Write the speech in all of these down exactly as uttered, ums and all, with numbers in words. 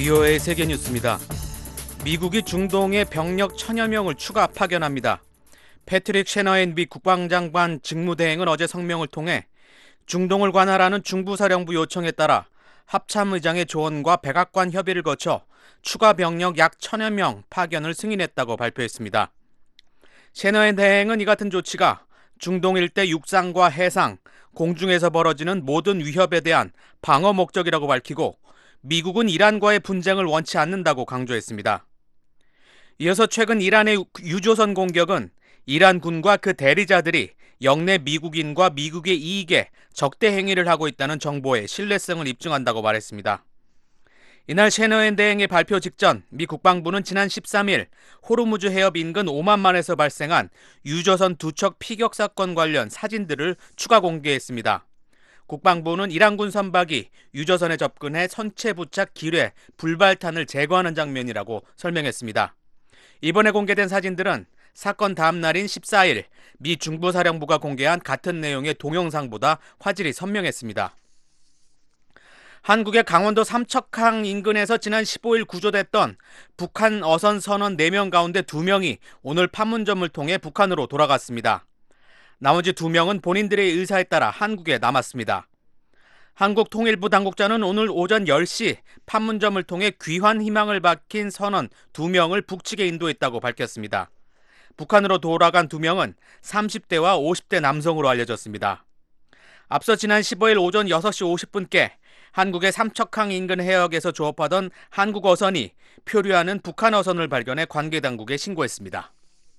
비오에이 세계뉴스입니다. 미국이 중동에 병력 천여 명을 추가 파견합니다. 패트릭 셰너헨 미 국방장관 직무대행은 어제 성명을 통해 중동을 관할하는 중부사령부 요청에 따라 합참의장의 조언과 백악관 협의를 거쳐 추가 병력 약 천여 명 파견을 승인했다고 발표했습니다. 셰너헨 대행은 이 같은 조치가 중동 일대 육상과 해상, 공중에서 벌어지는 모든 위협에 대한 방어 목적이라고 밝히고 미국은 이란과의 분쟁을 원치 않는다고 강조했습니다. 이어서 최근 이란의 유조선 공격은 이란 군과 그 대리자들이 영내 미국인과 미국의 이익에 적대 행위를 하고 있다는 정보의 신뢰성을 입증한다고 말했습니다. 이날 셰너헨 대행의 발표 직전 미 국방부는 지난 십삼 일 호르무즈 해협 인근 오만만에서 발생한 유조선 두 척 피격 사건 관련 사진들을 추가 공개했습니다. 국방부는 이란군 선박이 유조선에 접근해 선체 부착 기뢰, 불발탄을 제거하는 장면이라고 설명했습니다. 이번에 공개된 사진들은 사건 다음 날인 십사 일 미 중부사령부가 공개한 같은 내용의 동영상보다 화질이 선명했습니다. 한국의 강원도 삼척항 인근에서 지난 십오 일 구조됐던 북한 어선 선원 네 명 가운데 두 명이 오늘 판문점을 통해 북한으로 돌아갔습니다. 나머지 두 명은 본인들의 의사에 따라 한국에 남았습니다. 한국통일부 당국자는 오늘 오전 열 시 판문점을 통해 귀환 희망을 밝힌 선원 두 명을 북측에 인도했다고 밝혔습니다. 북한으로 돌아간 두 명은 삼십 대와 오십 대 남성으로 알려졌습니다. 앞서 지난 십오 일 오전 여섯 시 오십 분께 한국의 삼척항 인근 해역에서 조업하던 한국 어선이 표류하는 북한 어선을 발견해 관계당국에 신고했습니다.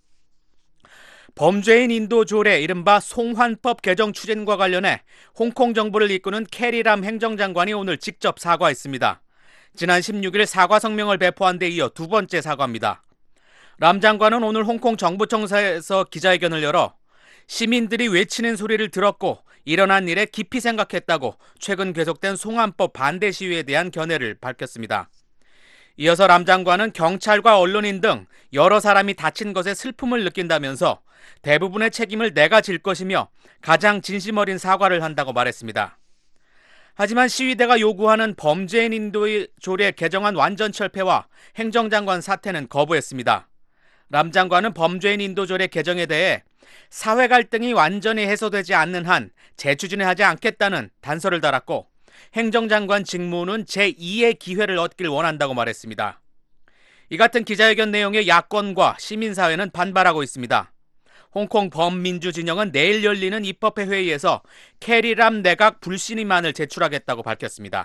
범죄인 인도 조례 이른바 송환법 개정 추진과 관련해 홍콩 정부를 이끄는 캐리람 행정장관이 오늘 직접 사과했습니다. 지난 십육 일 사과 성명을 배포한 데 이어 두 번째 사과입니다. 람 장관은 오늘 홍콩 정부청사에서 기자회견을 열어 시민들이 외치는 소리를 들었고 일어난 일에 깊이 생각했다고 최근 계속된 송환법 반대 시위에 대한 견해를 밝혔습니다. 이어서 람 장관은 경찰과 언론인 등 여러 사람이 다친 것에 슬픔을 느낀다면서 대부분의 책임을 내가 질 것이며 가장 진심 어린 사과를 한다고 말했습니다. 하지만 시위대가 요구하는 범죄인 인도 조례 개정안 완전 철폐와 행정장관 사퇴는 거부했습니다. 람 장관은 범죄인 인도 조례 개정에 대해 사회 갈등이 완전히 해소되지 않는 한 재추진을 하지 않겠다는 단서를 달았고 행정장관 직무는 제이의 기회를 얻길 원한다고 말했습니다. 이 같은 기자회견 내용에 야권과 시민사회는 반발하고 있습니다. 홍콩 범민주 진영은 내일 열리는 입법회 회의에서 캐리람 내각 불신임안을 제출하겠다고 밝혔습니다.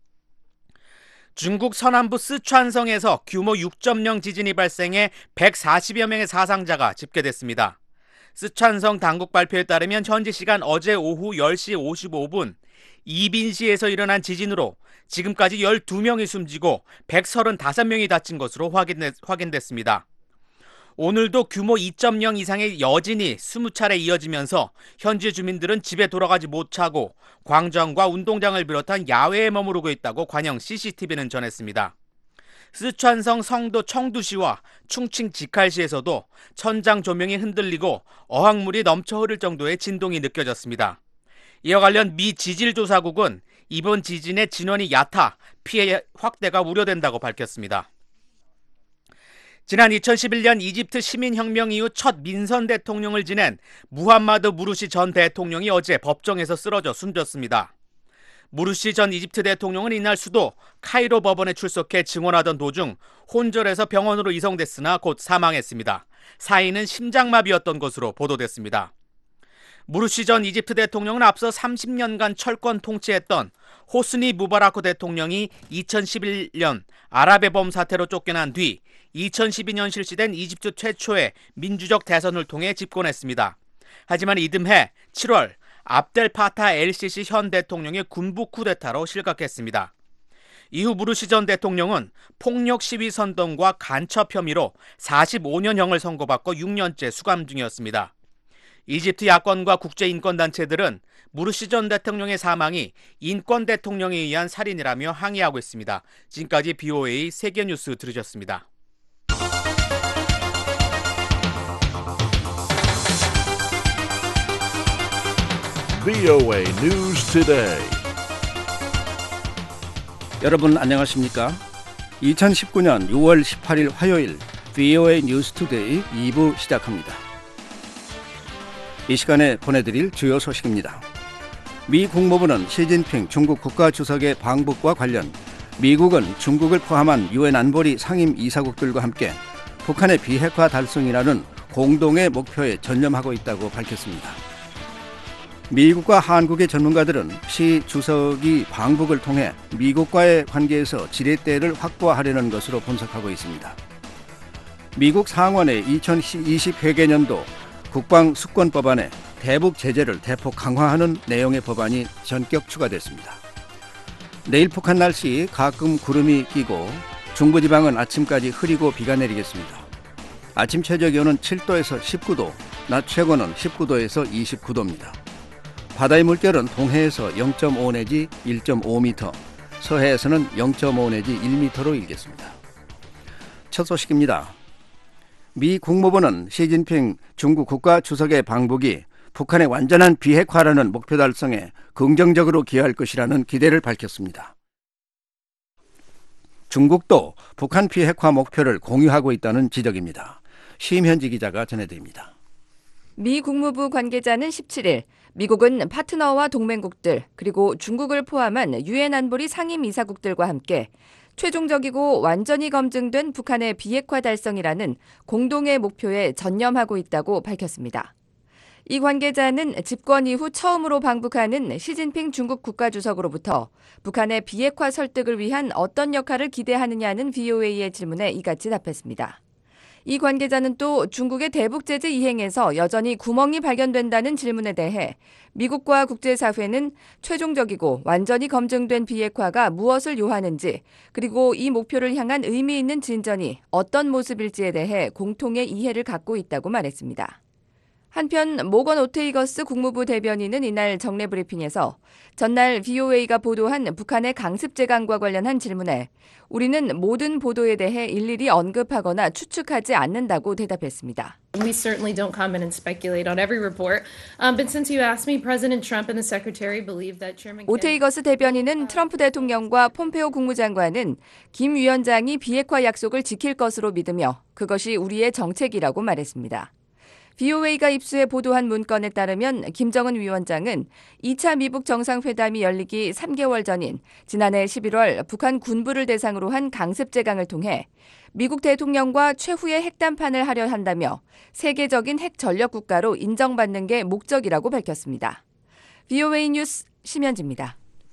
중국 서남부 쓰촨성에서 규모 육 점 영 지진이 발생해 백사십여 명의 사상자가 집계됐습니다. 쓰촨성 당국 발표에 따르면 현지 시간 어제 오후 열 시 오십오 분 이빈시에서 일어난 지진으로 지금까지 열두 명이 숨지고 백삼십오 명이 다친 것으로 확인됐, 확인됐습니다. 오늘도 규모 이 점 영 이상의 여진이 스무 차례 이어지면서 현지 주민들은 집에 돌아가지 못하고 광장과 운동장을 비롯한 야외에 머무르고 있다고 관영 씨씨티비는 전했습니다. 쓰촨성 성도 청두시와 충칭 지칼시에서도 천장 조명이 흔들리고 어항물이 넘쳐 흐를 정도의 진동이 느껴졌습니다. 이와 관련 미 지질조사국은 이번 지진의 진원이 얕아 피해 확대가 우려된다고 밝혔습니다. 지난 이천십일 년 이집트 시민혁명 이후 첫 민선 대통령을 지낸 무함마드 무르시 전 대통령이 어제 법정에서 쓰러져 숨졌습니다. 무르시 전 이집트 대통령은 이날 수도 카이로 법원에 출석해 증언하던 도중 혼절해서 병원으로 이송됐으나 곧 사망했습니다. 사인은 심장마비였던 것으로 보도됐습니다. 무르시 전 이집트 대통령은 앞서 삼십 년간 철권 통치했던 호스니 무바라크 대통령이 이천십일 년 아랍의봄 사태로 쫓겨난 뒤 이천십이 년 실시된 이집트 최초의 민주적 대선을 통해 집권했습니다. 하지만 이듬해 칠월 압델 파타 엘시시 현 대통령의 군부 쿠데타로 실각했습니다. 이후 무르시 전 대통령은 폭력 시위 선동과 간첩 혐의로 사십오 년형을 선고받고 육 년째 수감 중이었습니다. 이집트 야권과 국제인권단체들은 무르시 전 대통령의 사망이 인권 대통령에 의한 살인이라며 항의하고 있습니다. 지금까지 비오에이 세계뉴스 들으셨습니다. 비오에이 News Today. 여러분 안녕하십니까? 이천십구 년 유월 십팔일 화요일 브이오에이 뉴스투데이 이 부 시작합니다. 이 시간에 보내드릴 주요 소식입니다. 미 국무부는 시진핑 중국 국가주석의 방북과 관련 미국은 중국을 포함한 유엔 안보리 상임 이사국들과 함께 북한의 비핵화 달성이라는 공동의 목표에 전념하고 있다고 밝혔습니다. 미국과 한국의 전문가들은 시 주석이 방북을 통해 미국과의 관계에서 지렛대를 확보하려는 것으로 분석하고 있습니다. 미국 상원의 이천이십 회계년도 국방수권법안에 대북 제재를 대폭 강화하는 내용의 법안이 전격 추가됐습니다. 내일 북한 날씨 가끔 구름이 끼고 중부지방은 아침까지 흐리고 비가 내리겠습니다. 아침 최저기온은 칠 도에서 십구 도, 낮 최고는 십구 도에서 이십구 도입니다. 바다의 물결은 동해에서 영 점 오 내지 일 점 오 미터, 서해에서는 영 점 오 내지 일 미터로 일겠습니다. 첫 소식입니다. 미 국무부는 시진핑 중국 국가주석의 방북이 북한의 완전한 비핵화라는 목표 달성에 긍정적으로 기여할 것이라는 기대를 밝혔습니다. 중국도 북한 비핵화 목표를 공유하고 있다는 지적입니다. 심현지 기자가 전해드립니다. 미 국무부 관계자는 십칠일 미국은 파트너와 동맹국들 그리고 중국을 포함한 유엔 안보리 상임 이사국들과 함께 최종적이고 완전히 검증된 북한의 비핵화 달성이라는 공동의 목표에 전념하고 있다고 밝혔습니다. 이 관계자는 집권 이후 처음으로 방북하는 시진핑 중국 국가주석으로부터 북한의 비핵화 설득을 위한 어떤 역할을 기대하느냐는 브이오에이의 질문에 이같이 답했습니다. 이 관계자는 또 중국의 대북 제재 이행에서 여전히 구멍이 발견된다는 질문에 대해 미국과 국제사회는 최종적이고 완전히 검증된 비핵화가 무엇을 요하는지 그리고 이 목표를 향한 의미 있는 진전이 어떤 모습일지에 대해 공통의 이해를 갖고 있다고 말했습니다. 한편 모건 오테이거스 국무부 대변인은 이날 정례 브리핑에서 전날 브이오에이가 보도한 북한의 강습 재간과 관련한 질문에 우리는 모든 보도에 대해 일일이 언급하거나 추측하지 않는다고 대답했습니다. We certainly don't comment and speculate on every report. Um, but since you asked me, President Trump and the Secretary believe that Chairman 오테이거스 대변인은 트럼프 대통령과 폼페오 국무장관은 김 위원장이 비핵화 약속을 지킬 것으로 믿으며 그것이 우리의 정책이라고 말했습니다. 브이오에이가 입수해 보도한 문건에 따르면 김정은 위원장은 이 차 미북 정상회담이 열리기 삼 개월 전인 지난해 십일월 북한 군부를 대상으로 한 강습 재강을 통해 미국 대통령과 최후의 핵담판을 하려 한다며 세계적인 핵 전력 국가로 인정받는 게 목적이라고 밝혔습니다. 브이오에이 뉴스 심현지입니다.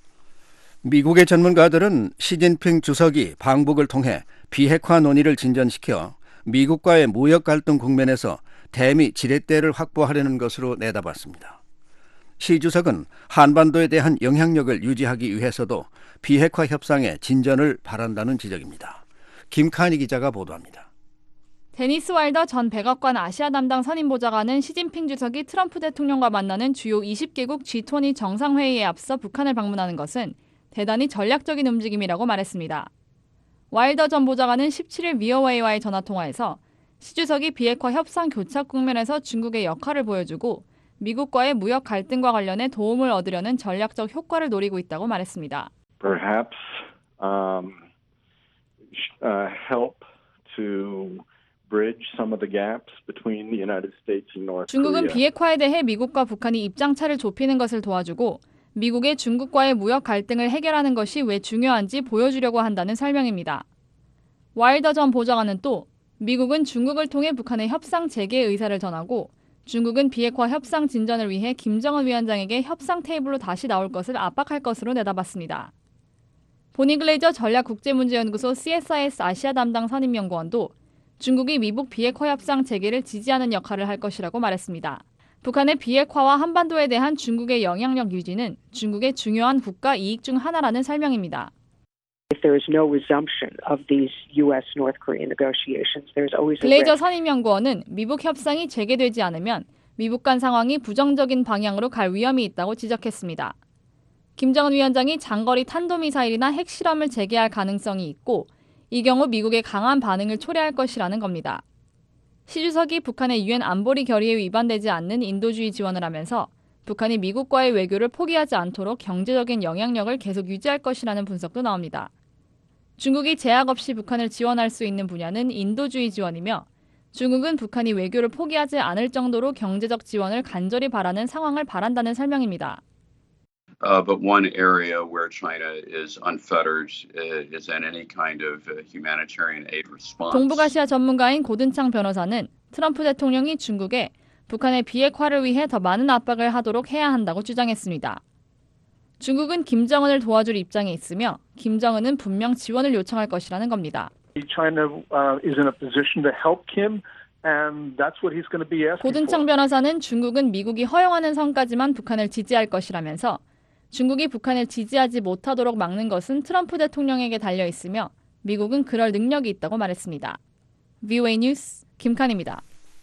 미국의 전문가들은 시진핑 주석이 방북을 통해 비핵화 논의를 진전시켜 미국과의 무역 갈등 국면에서 대미 지렛대를 확보하려는 것으로 내다봤습니다. 시 주석은 한반도에 대한 영향력을 유지하기 위해서도 비핵화 협상의 진전을 바란다는 지적입니다. 김칸희 기자가 보도합니다. 데니스 와일더 전 백악관 아시아 담당 선임보좌관은 시진핑 주석이 트럼프 대통령과 만나는 주요 이십 개국 지 이십 정상회의에 앞서 북한을 방문하는 것은 대단히 전략적인 움직임이라고 말했습니다. 와일더 전 보좌관은 십칠일 브이오에이와의 전화통화에서 시 주석이 비핵화 협상 교착 국면에서 중국의 역할을 보여주고 미국과의 무역 갈등과 관련해 도움을 얻으려는 전략적 효과를 노리고 있다고 말했습니다. Perhaps um, uh, help to bridge some of the gaps between the United States and North 중국은 Korea. 비핵화에 대해 미국과 북한이 입장차를 좁히는 것을 도와주고 미국의 중국과의 무역 갈등을 해결하는 것이 왜 중요한지 보여주려고 한다는 설명입니다. 와일더 전 보좌관은 또 미국은 중국을 통해 북한의 협상 재개 의사를 전하고 중국은 비핵화 협상 진전을 위해 김정은 위원장에게 협상 테이블로 다시 나올 것을 압박할 것으로 내다봤습니다. 보니 글레이저 전략국제문제연구소 씨에스아이에스 아시아 담당 선임연구원도 중국이 미북 비핵화 협상 재개를 지지하는 역할을 할 것이라고 말했습니다. 북한의 비핵화와 한반도에 대한 중국의 영향력 유지는 중국의 중요한 국가 이익 중 하나라는 설명입니다. If there is no resumption of these U S North Korean negotiations, there's always a 글레이저 risk. 선임연구원은 미북 협상이 재개되지 않으면 미북 간 상황이 부정적인 방향으로 갈 위험이 있다고 지적했습니다. 김정은 위원장이 장거리 탄도미사일이나 핵실험을 재개할 가능성이 있고 이 경우 미국의 강한 반응을 초래할 것이라는 겁니다. 시 주석이 북한의 유엔 안보리 결의에 위반되지 않는 인도주의 지원을 하면서 북한이 미국과의 외교를 포기하지 않도록 경제적인 영향력을 계속 유지할 것이라는 분석도 나옵니다. 중국이 제약 없이 북한을 지원할 수 있는 분야는 인도주의 지원이며 중국은 북한이 외교를 포기하지 않을 정도로 경제적 지원을 간절히 바라는 상황을 바란다는 설명입니다. Uh, but one area where China is unfettered is in any kind of humanitarian aid response. 동북아시아 전문가인 고든창 변호사는 트럼프 대통령이 중국에 북한의 비핵화를 위해 더 많은 압박을 하도록 해야 한다고 주장했습니다. 중국은 김정은을 도와줄 입장에 있으며 김정은은 분명 지원을 요청할 것이라는 겁니다. China uh, is in a position to help Kim, and that's what he's going to be asking for. 고든창 변호사는 중국은 미국이 허용하는 선까지만 북한을 지지할 것이라면서 중국이 북한을 지지하지 못하도록 막는 것은 트럼프 대통령에게 달려 있으며 미국은 그럴 능력이 있다고 말했습니다. 브이오에이 뉴스 김칸입니다.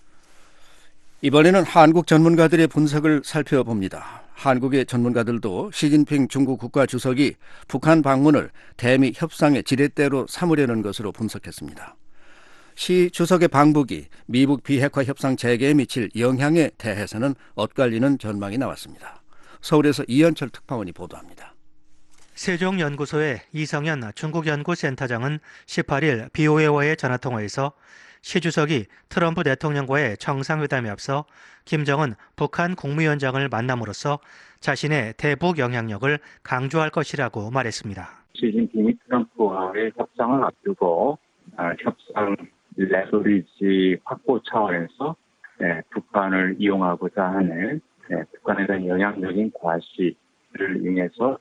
이번에는 한국 전문가들의 분석을 살펴봅니다. 한국의 전문가들도 시진핑 중국 국가주석이 북한 방문을 대미 협상의 지렛대로 삼으려는 것으로 분석했습니다. 시 주석의 방북이 미북 비핵화 협상 재개에 미칠 영향에 대해서는 엇갈리는 전망이 나왔습니다. 서울에서 이현철 특파원이 보도합니다. 세종연구소의 이성현 중국연구센터장은 십팔 일 브이오에이와의 전화통화에서 시 주석이 트럼프 대통령과의 정상회담에 앞서 김정은 북한 국무위원장을 만남으로써 자신의 대북 영향력을 강조할 것이라고 말했습니다. 시진핑이 트럼프와의 협상을 앞두고 협상 레버리지 확보 차원에서 북한을 이용하고자 하는 북한에 대한 영향력인 과시를 이용해서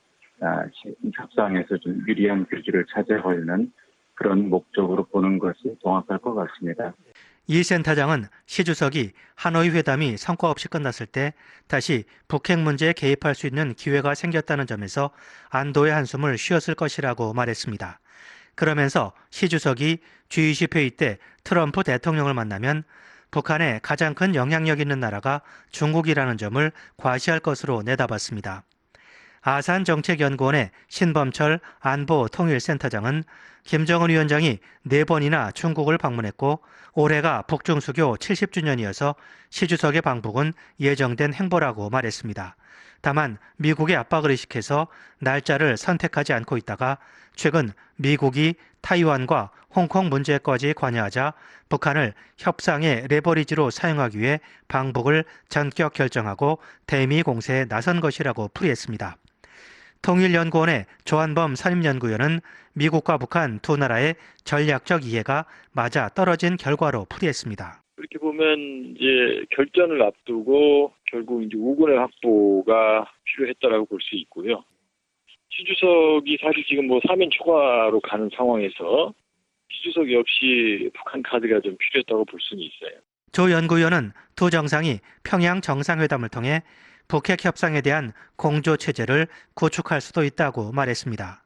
협상에서 좀 유리한 교지를 차지하려는 그런 목적으로 보는 것이 정확할 것 같습니다. 이 센터장은 시 주석이 하노이 회담이 성과 없이 끝났을 때 다시 북핵 문제에 개입할 수 있는 기회가 생겼다는 점에서 안도의 한숨을 쉬었을 것이라고 말했습니다. 그러면서 시 주석이 지 이십 회의 때 트럼프 대통령을 만나면 북한에 가장 큰 영향력 있는 나라가 중국이라는 점을 과시할 것으로 내다봤습니다. 아산정책연구원의 신범철 안보통일센터장은 김정은 위원장이 네 번이나 중국을 방문했고 올해가 북중수교 칠십 주년이어서 시 주석의 방북은 예정된 행보라고 말했습니다. 다만 미국의 압박을 의식해서 날짜를 선택하지 않고 있다가 최근 미국이 타이완과 홍콩 문제까지 관여하자 북한을 협상의 레버리지로 사용하기 위해 방북을 전격 결정하고 대미 공세에 나선 것이라고 풀이했습니다. 통일연구원의 조한범 선임연구위원은 미국과 북한 두 나라의 전략적 이해가 맞아 떨어진 결과로 풀이했습니다. 그렇게 보면 이제 결전을 앞두고 결국 이제 우군의 확보가 필요했다라고 볼 수 있고요. 시 주석이 사실 지금 뭐 삼 인 초과로 가는 상황에서 시 주석 역시 북한 카드가 좀 필요했다고 볼 수는 있어요. 조 연구위원은 두 정상이 평양 정상회담을 통해 북핵 협상에 대한 공조 체제를 구축할 수도 있다고 말했습니다.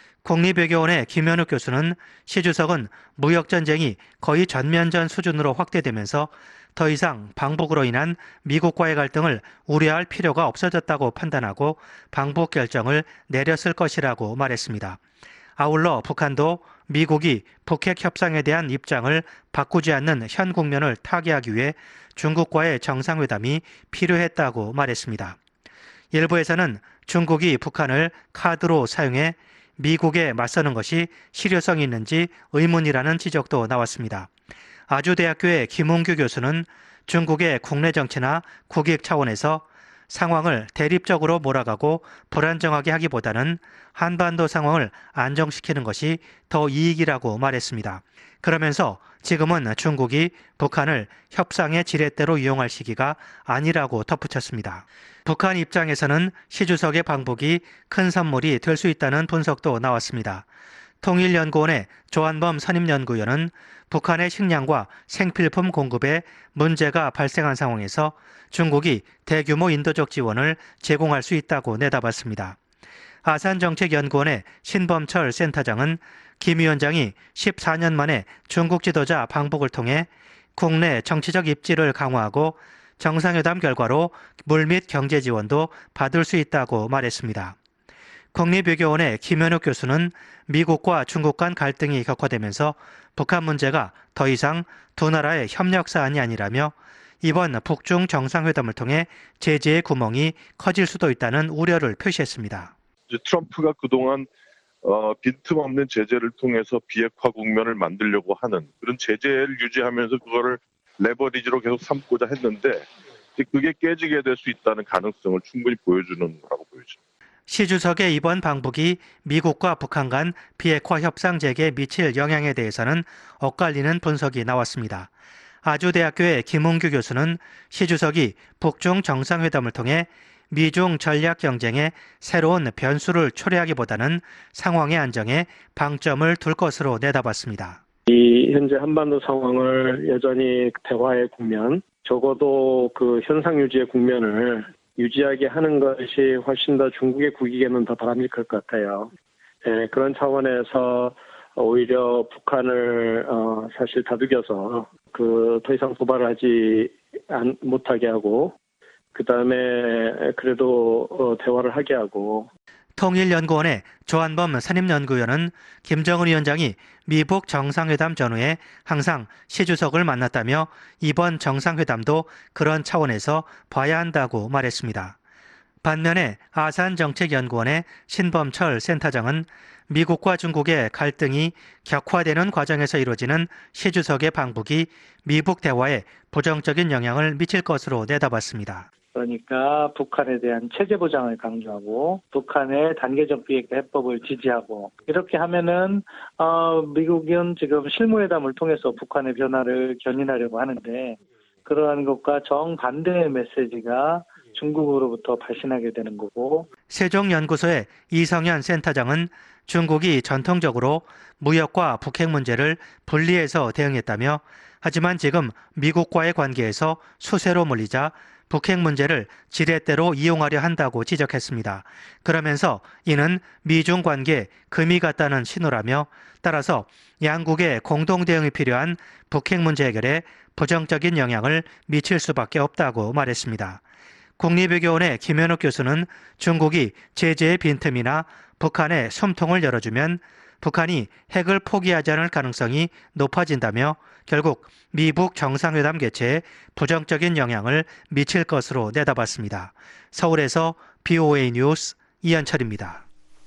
국립외교원의 김현욱 교수는 시 주석은 무역전쟁이 거의 전면전 수준으로 확대되면서 더 이상 방북으로 인한 미국과의 갈등을 우려할 필요가 없어졌다고 판단하고 방북 결정을 내렸을 것이라고 말했습니다. 아울러 북한도 미국이 북핵 협상에 대한 입장을 바꾸지 않는 현 국면을 타개하기 위해 중국과의 정상회담이 필요했다고 말했습니다. 일부에서는 중국이 북한을 카드로 사용해 미국에 맞서는 것이 실효성이 있는지 의문이라는 지적도 나왔습니다. 아주대학교의 김홍규 교수는 중국의 국내 정치나 국익 차원에서 상황을 대립적으로 몰아가고 불안정하게 하기보다는 한반도 상황을 안정시키는 것이 더 이익이라고 말했습니다. 그러면서 지금은 중국이 북한을 협상의 지렛대로 이용할 시기가 아니라고 덧붙였습니다. 북한 입장에서는 시 주석의 방북이 큰 선물이 될 수 있다는 분석도 나왔습니다. 통일연구원의 조한범 선임연구위원은 북한의 식량과 생필품 공급에 문제가 발생한 상황에서 중국이 대규모 인도적 지원을 제공할 수 있다고 내다봤습니다. 아산정책연구원의 신범철 센터장은 김 위원장이 십사 년 만에 중국 지도자 방북을 통해 국내 정치적 입지를 강화하고 정상회담 결과로 물밑 경제 지원도 받을 수 있다고 말했습니다. 국립외교원의 김현욱 교수는 미국과 중국 간 갈등이 격화되면서 북한 문제가 더 이상 두 나라의 협력 사안이 아니라며 이번 북중 정상회담을 통해 제재의 구멍이 커질 수도 있다는 우려를 표시했습니다. 트럼프가 그동안 어, 빈틈없는 제재를 통해서 비핵화 국면을 만들려고 하는 그런 제재를 유지하면서 그거를 레버리지로 계속 삼고자 했는데 그게 깨지게 될 수 있다는 가능성을 충분히 보여주는 거라고 보여집니다. 시 주석의 이번 방북이 미국과 북한 간 비핵화 협상 재개에 미칠 영향에 대해서는 엇갈리는 분석이 나왔습니다. 아주대학교의 김웅규 교수는 시 주석이 북중 정상회담을 통해 미중 전략 경쟁에 새로운 변수를 초래하기보다는 상황의 안정에 방점을 둘 것으로 내다봤습니다. 이 현재 한반도 상황을 여전히 대화의 국면, 적어도 그 현상 유지의 국면을 유지하게 하는 것이 훨씬 더 중국의 국익에는 더 바람직할 것 같아요. 네, 그런 차원에서 오히려 북한을 어, 사실 다독여서 그 더 이상 도발을 하지 안, 못하게 하고 그 다음에 그래도 어, 대화를 하게 하고. 통일연구원의 조한범 선임연구위원은 김정은 위원장이 미북 정상회담 전후에 항상 시 주석을 만났다며 이번 정상회담도 그런 차원에서 봐야 한다고 말했습니다. 반면에 아산정책연구원의 신범철 센터장은 미국과 중국의 갈등이 격화되는 과정에서 이루어지는 시 주석의 방북이 미북 대화에 부정적인 영향을 미칠 것으로 내다봤습니다. 그러니까 북한에 대한 체제 보장을 강조하고 북한의 단계적 비핵화 해법을 지지하고 이렇게 하면은 어, 미국은 지금 실무회담을 통해서 북한의 변화를 견인하려고 하는데 그러한 것과 정반대의 메시지가 중국으로부터 발신하게 되는 거고. 세종연구소의 이성현 센터장은 중국이 전통적으로 무역과 북핵 문제를 분리해서 대응했다며 하지만 지금 미국과의 관계에서 수세로 몰리자 북핵 문제를 지렛대로 이용하려 한다고 지적했습니다. 그러면서 이는 미중 관계에 금이 갔다는 신호라며 따라서 양국의 공동 대응이 필요한 북핵 문제 해결에 부정적인 영향을 미칠 수밖에 없다고 말했습니다. 국립외교원의 김현욱 교수는 중국이 제재의 빈틈이나 북한의 숨통을 열어주면 북한이 핵을 포기하지 않을 가능성이 높아진다며 결국 미북 정상회담 개최에 부정적인 영향을 미칠 것으로 내다봤습니다. 서울에서 비오에이 뉴스 이현철입니다.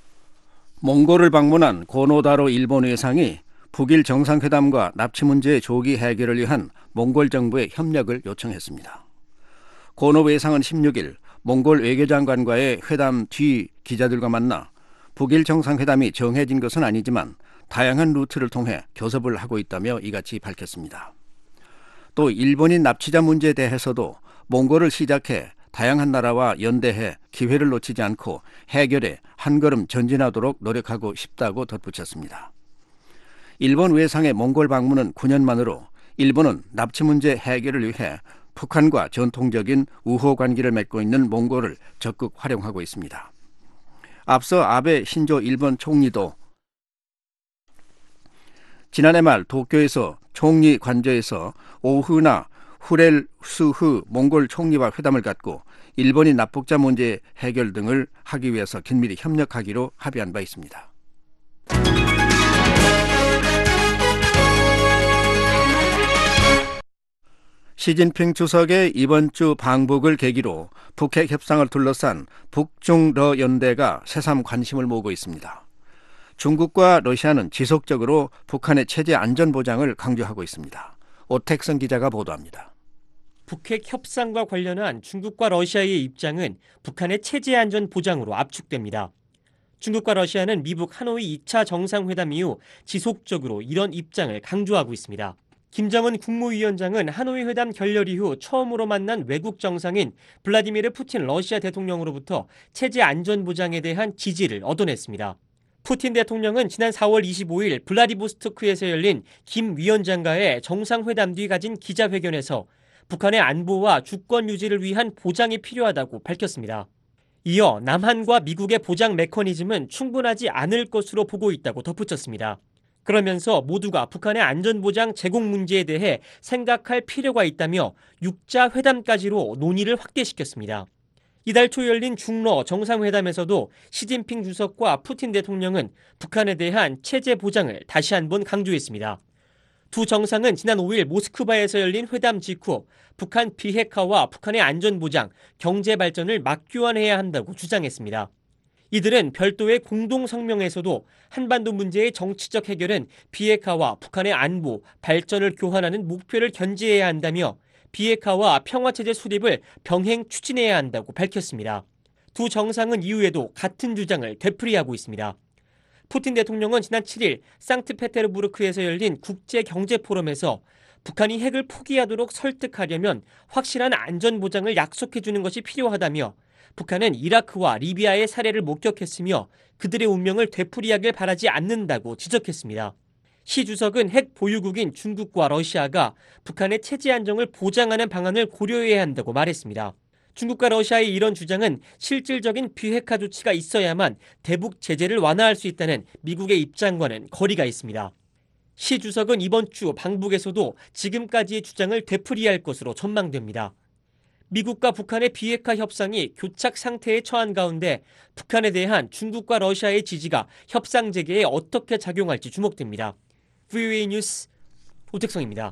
몽골을 방문한 고노다로 일본 외상이 북일 정상회담과 납치 문제의 조기 해결을 위한 몽골 정부의 협력을 요청했습니다. 고노 외상은 십육 일 몽골 외교장관과의 회담 뒤 기자들과 만나 북일 정상회담이 정해진 것은 아니지만 다양한 루트를 통해 교섭을 하고 있다며 이같이 밝혔습니다. 또 일본인 납치자 문제에 대해서도 몽골을 시작해 다양한 나라와 연대해 기회를 놓치지 않고 해결에 한 걸음 전진하도록 노력하고 싶다고 덧붙였습니다. 일본 외상의 몽골 방문은 구 년 만으로 일본은 납치 문제 해결을 위해 북한과 전통적인 우호 관계를 맺고 있는 몽골을 적극 활용하고 있습니다. 앞서 아베 신조 일본 총리도 지난해 말 도쿄에서 총리 관저에서 오후나 후렐 수후 몽골 총리와 회담을 갖고 일본인 납북자 문제 해결 등을 하기 위해서 긴밀히 협력하기로 합의한 바 있습니다. 시진핑 주석의 이번 주 방북을 계기로 북핵 협상을 둘러싼 북중러 연대가 새삼 관심을 모으고 있습니다. 중국과 러시아는 지속적으로 북한의 체제 안전 보장을 강조하고 있습니다. 오택선 기자가 보도합니다. 북핵 협상과 관련한 중국과 러시아의 입장은 북한의 체제 안전 보장으로 압축됩니다. 중국과 러시아는 미북 하노이 이 차 정상회담 이후 지속적으로 이런 입장을 강조하고 있습니다. 김정은 국무위원장은 하노이 회담 결렬 이후 처음으로 만난 외국 정상인 블라디미르 푸틴 러시아 대통령으로부터 체제 안전 보장에 대한 지지를 얻어냈습니다. 푸틴 대통령은 지난 사월 이십오일 블라디보스토크에서 열린 김 위원장과의 정상회담 뒤 가진 기자회견에서 북한의 안보와 주권 유지를 위한 보장이 필요하다고 밝혔습니다. 이어 남한과 미국의 보장 메커니즘은 충분하지 않을 것으로 보고 있다고 덧붙였습니다. 그러면서 모두가 북한의 안전보장 제공 문제에 대해 생각할 필요가 있다며 육자 회담까지로 논의를 확대시켰습니다. 이달 초 열린 중러 정상회담에서도 시진핑 주석과 푸틴 대통령은 북한에 대한 체제 보장을 다시 한번 강조했습니다. 두 정상은 지난 오일 모스크바에서 열린 회담 직후 북한 비핵화와 북한의 안전보장, 경제 발전을 맞교환해야 한다고 주장했습니다. 이들은 별도의 공동 성명에서도 한반도 문제의 정치적 해결은 비핵화와 북한의 안보, 발전을 교환하는 목표를 견지해야 한다며 비핵화와 평화체제 수립을 병행 추진해야 한다고 밝혔습니다. 두 정상은 이후에도 같은 주장을 되풀이하고 있습니다. 푸틴 대통령은 지난 칠 일 상트페테르부르크에서 열린 국제경제포럼에서 북한이 핵을 포기하도록 설득하려면 확실한 안전보장을 약속해주는 것이 필요하다며 북한은 이라크와 리비아의 사례를 목격했으며 그들의 운명을 되풀이하길 바라지 않는다고 지적했습니다. 시 주석은 핵 보유국인 중국과 러시아가 북한의 체제 안정을 보장하는 방안을 고려해야 한다고 말했습니다. 중국과 러시아의 이런 주장은 실질적인 비핵화 조치가 있어야만 대북 제재를 완화할 수 있다는 미국의 입장과는 거리가 있습니다. 시 주석은 이번 주 방북에서도 지금까지의 주장을 되풀이할 것으로 전망됩니다. 미국과 북한의 비핵화 협상이 교착 상태에 처한 가운데 북한에 대한 중국과 러시아의 지지가 협상 재개에 어떻게 작용할지 주목됩니다. 브이오에이 뉴스 오택성입니다.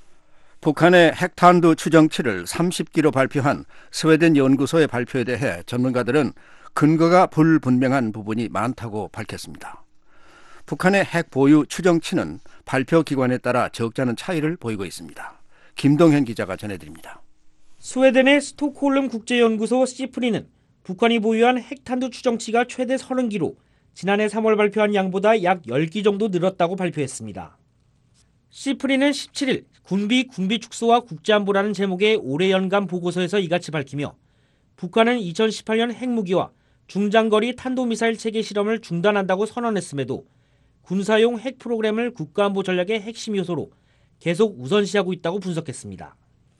북한의 핵탄두 추정치를 삼십 기로 발표한 스웨덴 연구소의 발표에 대해 전문가들은 근거가 불분명한 부분이 많다고 밝혔습니다. 북한의 핵 보유 추정치는 발표 기관에 따라 적잖은 차이를 보이고 있습니다. 김동현 기자가 전해드립니다. 스웨덴의 스톡홀름 국제연구소 시프리는 북한이 보유한 핵탄두 추정치가 최대 서른 기로 지난해 삼월 발표한 양보다 약 열 기 정도 늘었다고 발표했습니다. 시프리는 십칠 일 군비 군비축소와 국제안보라는 제목의 올해 연간 보고서에서 이같이 밝히며 북한은 이천십팔 년 핵무기와 중장거리 탄도미사일 체계 실험을 중단한다고 선언했음에도 군사용 핵 프로그램을 국가안보 전략의 핵심 요소로 계속 우선시하고 있다고 분석했습니다.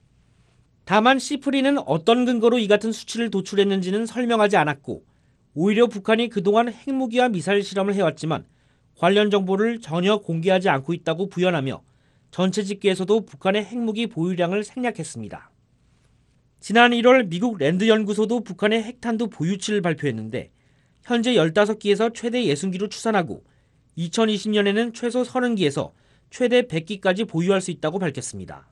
다만 시프리는 어떤 근거로 이 같은 수치를 도출했는지는 설명하지 않았고 오히려 북한이 그동안 핵무기와 미사일 실험을 해왔지만 관련 정보를 전혀 공개하지 않고 있다고 부연하며 전체 집계에서도 북한의 핵무기 보유량을 생략했습니다. 지난 일월 미국 랜드 연구소도 북한의 핵탄두 보유치를 발표했는데 현재 열다섯 기에서 최대 육십 기로 추산하고 이천이십 년에는 최소 서른 기에서 최대 백 기까지 보유할 수 있다고 밝혔습니다.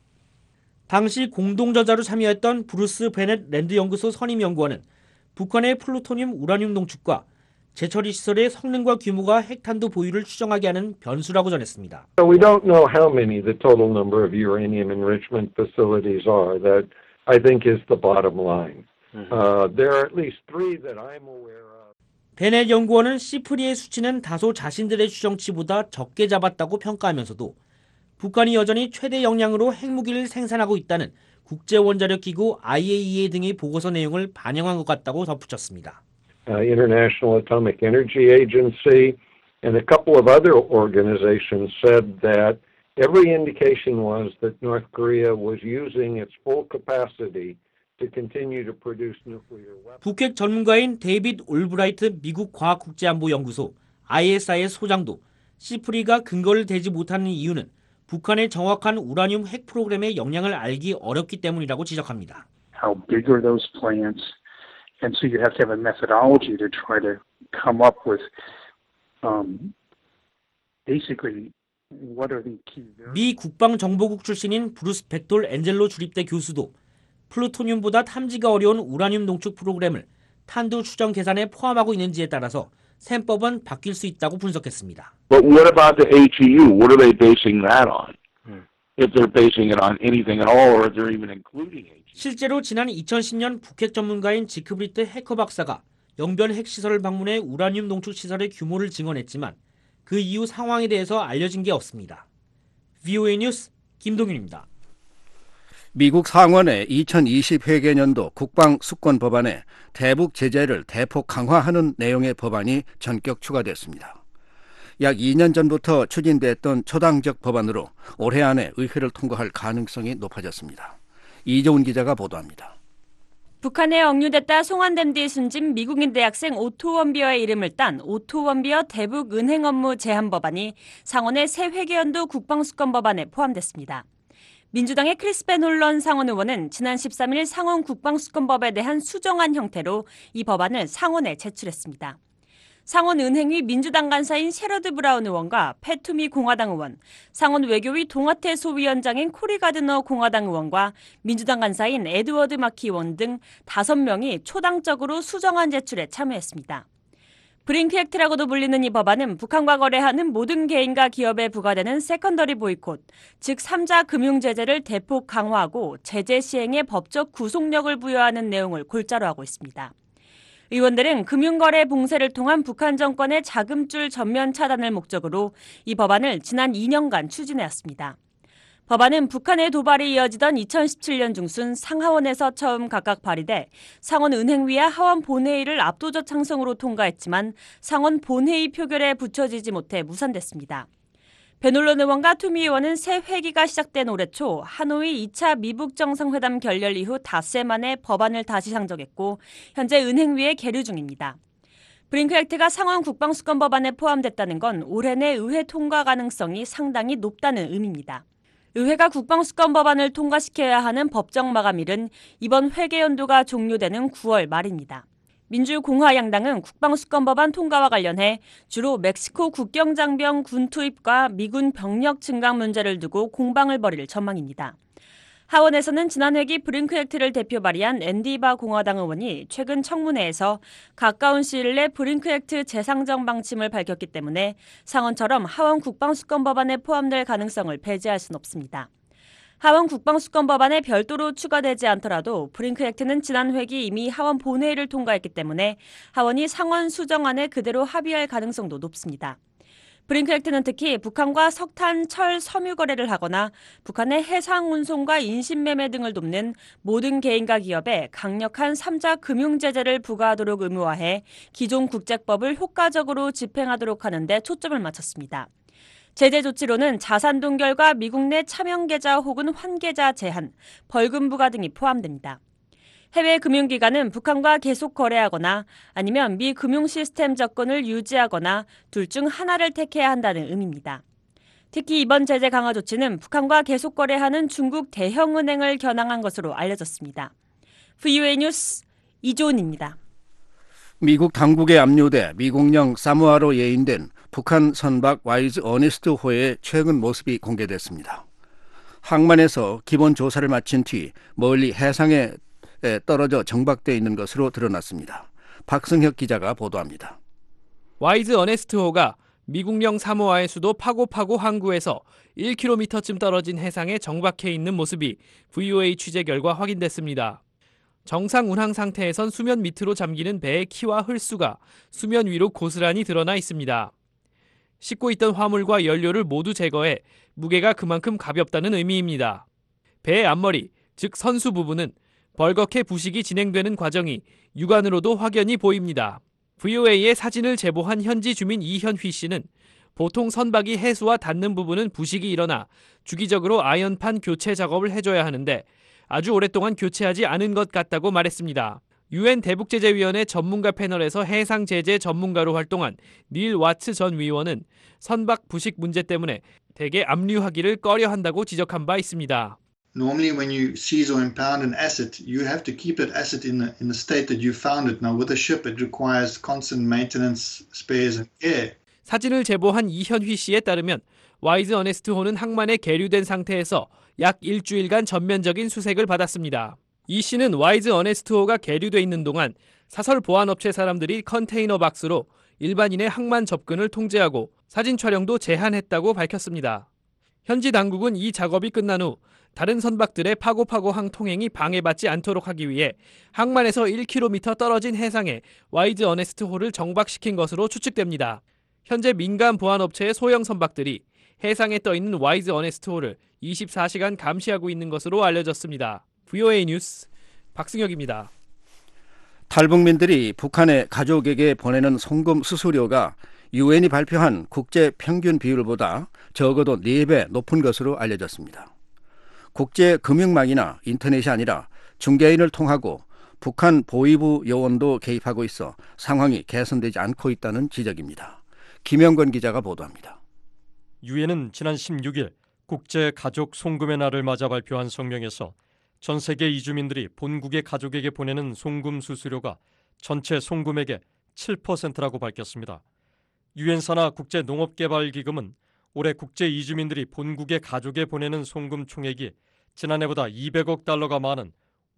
당시 공동저자로 참여했던 브루스 베넷 랜드 연구소 선임연구원은 북한의 플루토늄 우라늄 농축과 재처리 시설의 성능과 규모가 핵탄두 보유를 추정하게 하는 변수라고 전했습니다. We don't know how many the total number of uranium enrichment facilities are. That I think is the bottom line. Uh, there are at least three that I'm aware of. 베넷 연구원은 시프리의 수치는 다소 자신들의 추정치보다 적게 잡았다고 평가하면서도 북한이 여전히 최대 역량으로 핵무기를 생산하고 있다는 국제원자력기구 아이에이이에이 등의 보고서 내용을 반영한 것 같다고 덧붙였습니다. Uh, International Atomic Energy Agency and a couple of other organizations said that every indication was that North Korea was using its full capacity to continue to produce nuclear weapons. 북핵 전문가인 데이빗 올브라이트 미국 과학국제안보연구소 아이에스아이의 소장도 시프리가 근거를 대지 못하는 이유는 북한의 정확한 우라늄 핵 프로그램의 역량을 알기 어렵기 때문이라고 지적합니다. How big are those plants? And so you have to have a methodology to try to come up with um, basically what are the key variables. 미 국방정보국 출신인 브루스 백돌 엔젤로 주립대 교수도 플루토늄보다 탐지가 어려운 우라늄 농축 프로그램을 탄두 추정 계산에 포함하고 있는지에 따라서 셈법은 바뀔 수 있다고 분석했습니다. But what about the 에이치유? What are they basing that on? If they're basing it on anything at all, or if they're even including it. 실제로 지난 이천십 년 북핵 전문가인 지크브리트 해커 박사가 영변 핵시설을 방문해 우라늄 농축 시설의 규모를 증언했지만 그 이후 상황에 대해서 알려진 게 없습니다. 브이오에이 뉴스 김동윤입니다. 미국 상원의 이천이십 회계년도 국방수권 법안에 대북 제재를 대폭 강화하는 내용의 법안이 전격 추가됐습니다. 약 이 년 전부터 추진됐던 초당적 법안으로 올해 안에 의회를 통과할 가능성이 높아졌습니다. 이조은 기자가 보도합니다. 북한에 억류됐다 송환된 뒤 숨진 미국인 대학생 오토 원비어의 이름을 딴 오토 원비어 대북 은행 업무 제한 법안이 상원의 새 회계연도 국방수권 법안에 포함됐습니다. 민주당의 크리스펜 홀런 상원 의원은 지난 십삼 일 상원 국방수권법에 대한 수정안 형태로 이 법안을 상원에 제출했습니다. 상원은행위 민주당 간사인 셰러드 브라운 의원과 패투미 공화당 의원, 상원 외교위 동아태 소위원장인 코리 가드너 공화당 의원과 민주당 간사인 에드워드 마키 의원 등 다섯 명이 초당적으로 수정안 제출에 참여했습니다. 브링크 액트라고도 불리는 이 법안은 북한과 거래하는 모든 개인과 기업에 부과되는 세컨더리 보이콧, 즉 삼자 금융 제재를 대폭 강화하고 제재 시행에 법적 구속력을 부여하는 내용을 골자로 하고 있습니다. 의원들은 금융거래 봉쇄를 통한 북한 정권의 자금줄 전면 차단을 목적으로 이 법안을 지난 이 년간 추진해왔습니다. 법안은 북한의 도발이 이어지던 이천십칠 년 중순 상하원에서 처음 각각 발의돼 상원 은행위와 하원 본회의를 압도적 찬성으로 통과했지만 상원 본회의 표결에 붙여지지 못해 무산됐습니다. 베놀런 의원과 투미 의원은 새 회기가 시작된 올해 초 하노이 이 차 미북 정상회담 결렬 이후 닷새 만에 법안을 다시 상정했고 현재 은행위에 계류 중입니다. 브링크 액트가 상원 국방수권 법안에 포함됐다는 건 올해 내 의회 통과 가능성이 상당히 높다는 의미입니다. 의회가 국방수권 법안을 통과시켜야 하는 법정 마감일은 이번 회계 연도가 종료되는 구월 말입니다. 민주공화 양당은 국방수권 법안 통과와 관련해 주로 멕시코 국경장병 군 투입과 미군 병력 증강 문제를 두고 공방을 벌일 전망입니다. 하원에서는 지난 회기 브링크 액트를 대표 발의한 앤디 바 공화당 의원이 최근 청문회에서 가까운 시일 내 브링크 액트 재상정 방침을 밝혔기 때문에 상원처럼 하원 국방수권 법안에 포함될 가능성을 배제할 순 없습니다. 하원 국방수권 법안에 별도로 추가되지 않더라도 브링크 액트는 지난 회기 이미 하원 본회의를 통과했기 때문에 하원이 상원 수정안에 그대로 합의할 가능성도 높습니다. 브링크 액트는 특히 북한과 석탄, 철, 섬유 거래를 하거나 북한의 해상 운송과 인신매매 등을 돕는 모든 개인과 기업에 강력한 삼자 금융 제재를 부과하도록 의무화해 기존 국제법을 효과적으로 집행하도록 하는 데 초점을 맞췄습니다. 제재 조치로는 자산 동결과 미국 내 차명 계좌 혹은 환계자 제한, 벌금 부과 등이 포함됩니다. 해외 금융기관은 북한과 계속 거래하거나 아니면 미 금융 시스템 접근을 유지하거나 둘 중 하나를 택해야 한다는 의미입니다. 특히 이번 제재 강화 조치는 북한과 계속 거래하는 중국 대형은행을 겨냥한 것으로 알려졌습니다. 브이오에이 뉴스 이조은입니다. 미국 당국에 압류돼 미국령 사모아로 예인된 북한 선박 와이즈 어니스트호의 최근 모습이 공개됐습니다. 항만에서 기본 조사를 마친 뒤 멀리 해상에 떨어져 정박돼 있는 것으로 드러났습니다. 박승혁 기자가 보도합니다. 와이즈 어네스트호가 미국령 사모아의 수도 파고파고 항구에서 일 킬로미터쯤 떨어진 해상에 정박해 있는 모습이 브이오에이 취재 결과 확인됐습니다. 정상 운항 상태에선 수면 밑으로 잠기는 배의 키와 홀수가 수면 위로 고스란히 드러나 있습니다. 싣고 있던 화물과 연료를 모두 제거해 무게가 그만큼 가볍다는 의미입니다. 배의 앞머리, 즉 선수 부분은 벌겋게 부식이 진행되는 과정이 육안으로도 확연히 보입니다. 브이오에이의 사진을 제보한 현지 주민 이현휘 씨는 보통 선박이 해수와 닿는 부분은 부식이 일어나 주기적으로 아연판 교체 작업을 해줘야 하는데 아주 오랫동안 교체하지 않은 것 같다고 말했습니다. 유엔 대북제재위원회 전문가 패널에서 해상 제재 전문가로 활동한 닐 와츠 전 위원은 선박 부식 문제 때문에 대개 압류하기를 꺼려한다고 지적한 바 있습니다. Normally, when you seize or impound an asset, you have to keep that asset in the, in the state that you found it. Now, with a ship, it requires constant maintenance, spares, and care. 사진을 제보한 이현휘 씨에 따르면 와이즈 어네스트호는 항만에 계류된 상태에서 약 일주일간 전면적인 수색을 받았습니다. 이 씨는 와이즈 어네스트호가 계류돼 있는 동안 사설 보안업체 사람들이 컨테이너 박스로 일반인의 항만 접근을 통제하고 사진 촬영도 제한했다고 밝혔습니다. 현지 당국은 이 작업이 끝난 후 다른 선박들의 파고파고 항 통행이 방해받지 않도록 하기 위해 항만에서 일 킬로미터 떨어진 해상에 와이즈 어네스트호를 정박시킨 것으로 추측됩니다. 현재 민간 보안업체의 소형 선박들이 해상에 떠있는 와이즈 어네스트호를 이십사 시간 감시하고 있는 것으로 알려졌습니다. 브이오에이 뉴스 박승혁입니다. 탈북민들이 북한의 가족에게 보내는 송금 수수료가 유엔이 발표한 국제 평균 비율보다 적어도 네 배 높은 것으로 알려졌습니다. 국제 금융망이나 인터넷이 아니라 중개인을 통하고 북한 보위부 요원도 개입하고 있어 상황이 개선되지 않고 있다는 지적입니다. 김영건 기자가 보도합니다. 유엔은 지난 십육 일 국제 가족 송금의 날을 맞아 발표한 성명에서 전 세계 이주민들이 본국의 가족에게 보내는 송금 수수료가 전체 송금액의 칠 퍼센트라고 밝혔습니다. 유엔 산하 국제농업개발기금은 올해 국제 이주민들이 본국의 가족에 보내는 송금 총액이 지난해보다 이백억 달러가 많은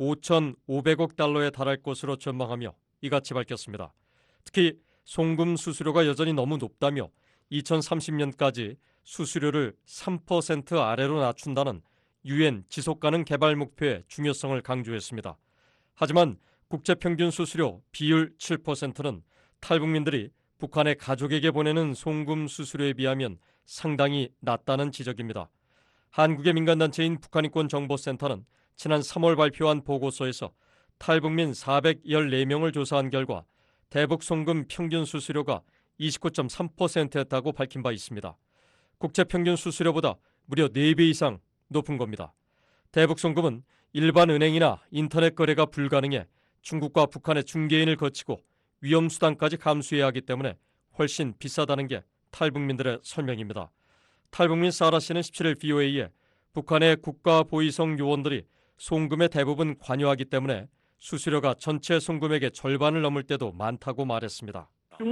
오천오백억 달러에 달할 것으로 전망하며 이같이 밝혔습니다. 특히 송금 수수료가 여전히 너무 높다며 이천삼십 년까지 수수료를 삼 퍼센트 아래로 낮춘다는 유엔 지속가능 개발 목표의 중요성을 강조했습니다. 하지만 국제평균 수수료 비율 칠 퍼센트는 탈북민들이 북한의 가족에게 보내는 송금 수수료에 비하면 상당히 낮다는 지적입니다. 한국의 민간단체인 북한인권정보센터는 지난 삼월 발표한 보고서에서 탈북민 사백십사 명을 조사한 결과 대북 송금 평균 수수료가 이십구 점 삼 퍼센트였다고 밝힌 바 있습니다. 국제평균 수수료보다 무려 네 배 이상 높은 겁니다. 대북 송금은 일반 은행이나 인터넷 거래가 불가능해 중국과 북한의 중개인을 거치고 위험수단까지 감수해야 하기 때문에 훨씬 비싸다는 게 탈북민들의 설명입니다. 탈북민 사라 씨는 십칠 일 브이오에이에 북한의 국가보위성 요원들이 송금에 대부분 관여하기 때문에 수수료가 전체 송금액의 절반을 넘을 때도 많다고 말했습니다.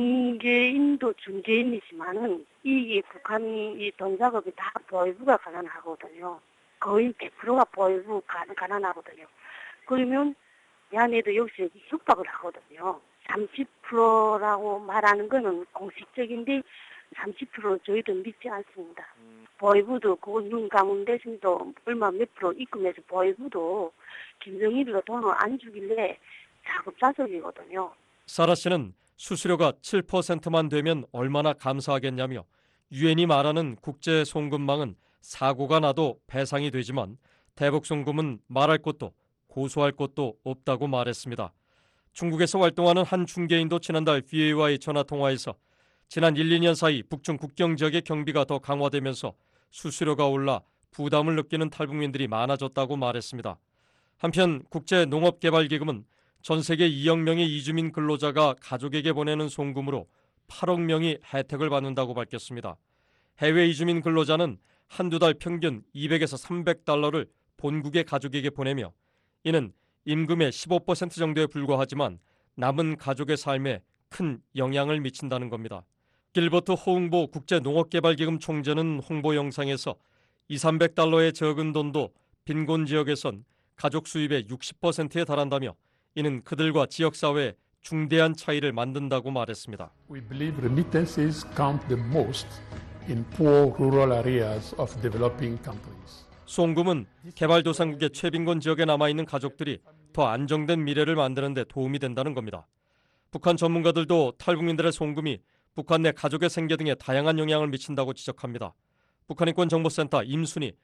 중개인도 중개인이지만은 이 북한이 이 돈 작업이 다 보이부가 가난하거든요. 거의 백 퍼센트가 보이부 가난하거든요. 그러면 야네도 역시 협박을 하거든요. 삼십 퍼센트라고 말하는 거는 공식적인데 삼십 퍼센트 저희도 믿지 않습니다. 음. 보이부도 그건 눈 감은 대신도 얼마 몇 프로 입금해서 보이부도 김정일이가 돈을 안 주길래 자급자족이거든요. 사라 씨는 수수료가 칠 퍼센트만 되면 얼마나 감사하겠냐며 유엔이 말하는 국제 송금망은 사고가 나도 배상이 되지만 대북 송금은 말할 것도 고소할 것도 없다고 말했습니다. 중국에서 활동하는 한 중개인도 지난달 브이오에이와의 전화통화에서 지난 일, 이 년 사이 북중 국경 지역의 경비가 더 강화되면서 수수료가 올라 부담을 느끼는 탈북민들이 많아졌다고 말했습니다. 한편 국제농업개발기금은 전 세계 이억 명의 이주민 근로자가 가족에게 보내는 송금으로 팔억 명이 혜택을 받는다고 밝혔습니다. 해외 이주민 근로자는 한두 달 평균 이백에서 삼백 달러를 본국의 가족에게 보내며 이는 임금의 십오 퍼센트 정도에 불과하지만 남은 가족의 삶에 큰 영향을 미친다는 겁니다. 길버트 호응보 국제농업개발기금 총재는 홍보 영상에서 이삼백 달러의 적은 돈도 빈곤 지역에선 가족 수입의 육십 퍼센트에 달한다며 이는 그들과 지역사회에 중대한 차이를 만든다고 말했습니다. We believe remittances count the most in poor rural areas of developing countries. 송금은 개발도상국의 최빈곤 지역에 남아있는 가족들이 더 안정된 미래를 만드는 데 도움이 된다는 겁니다. 북한 전문가들도 탈북민들의 송금이 북한 내 가족의 생계 등에 다양한 영향을 미친다고 지적합니다. 북한인권정보센터 임순희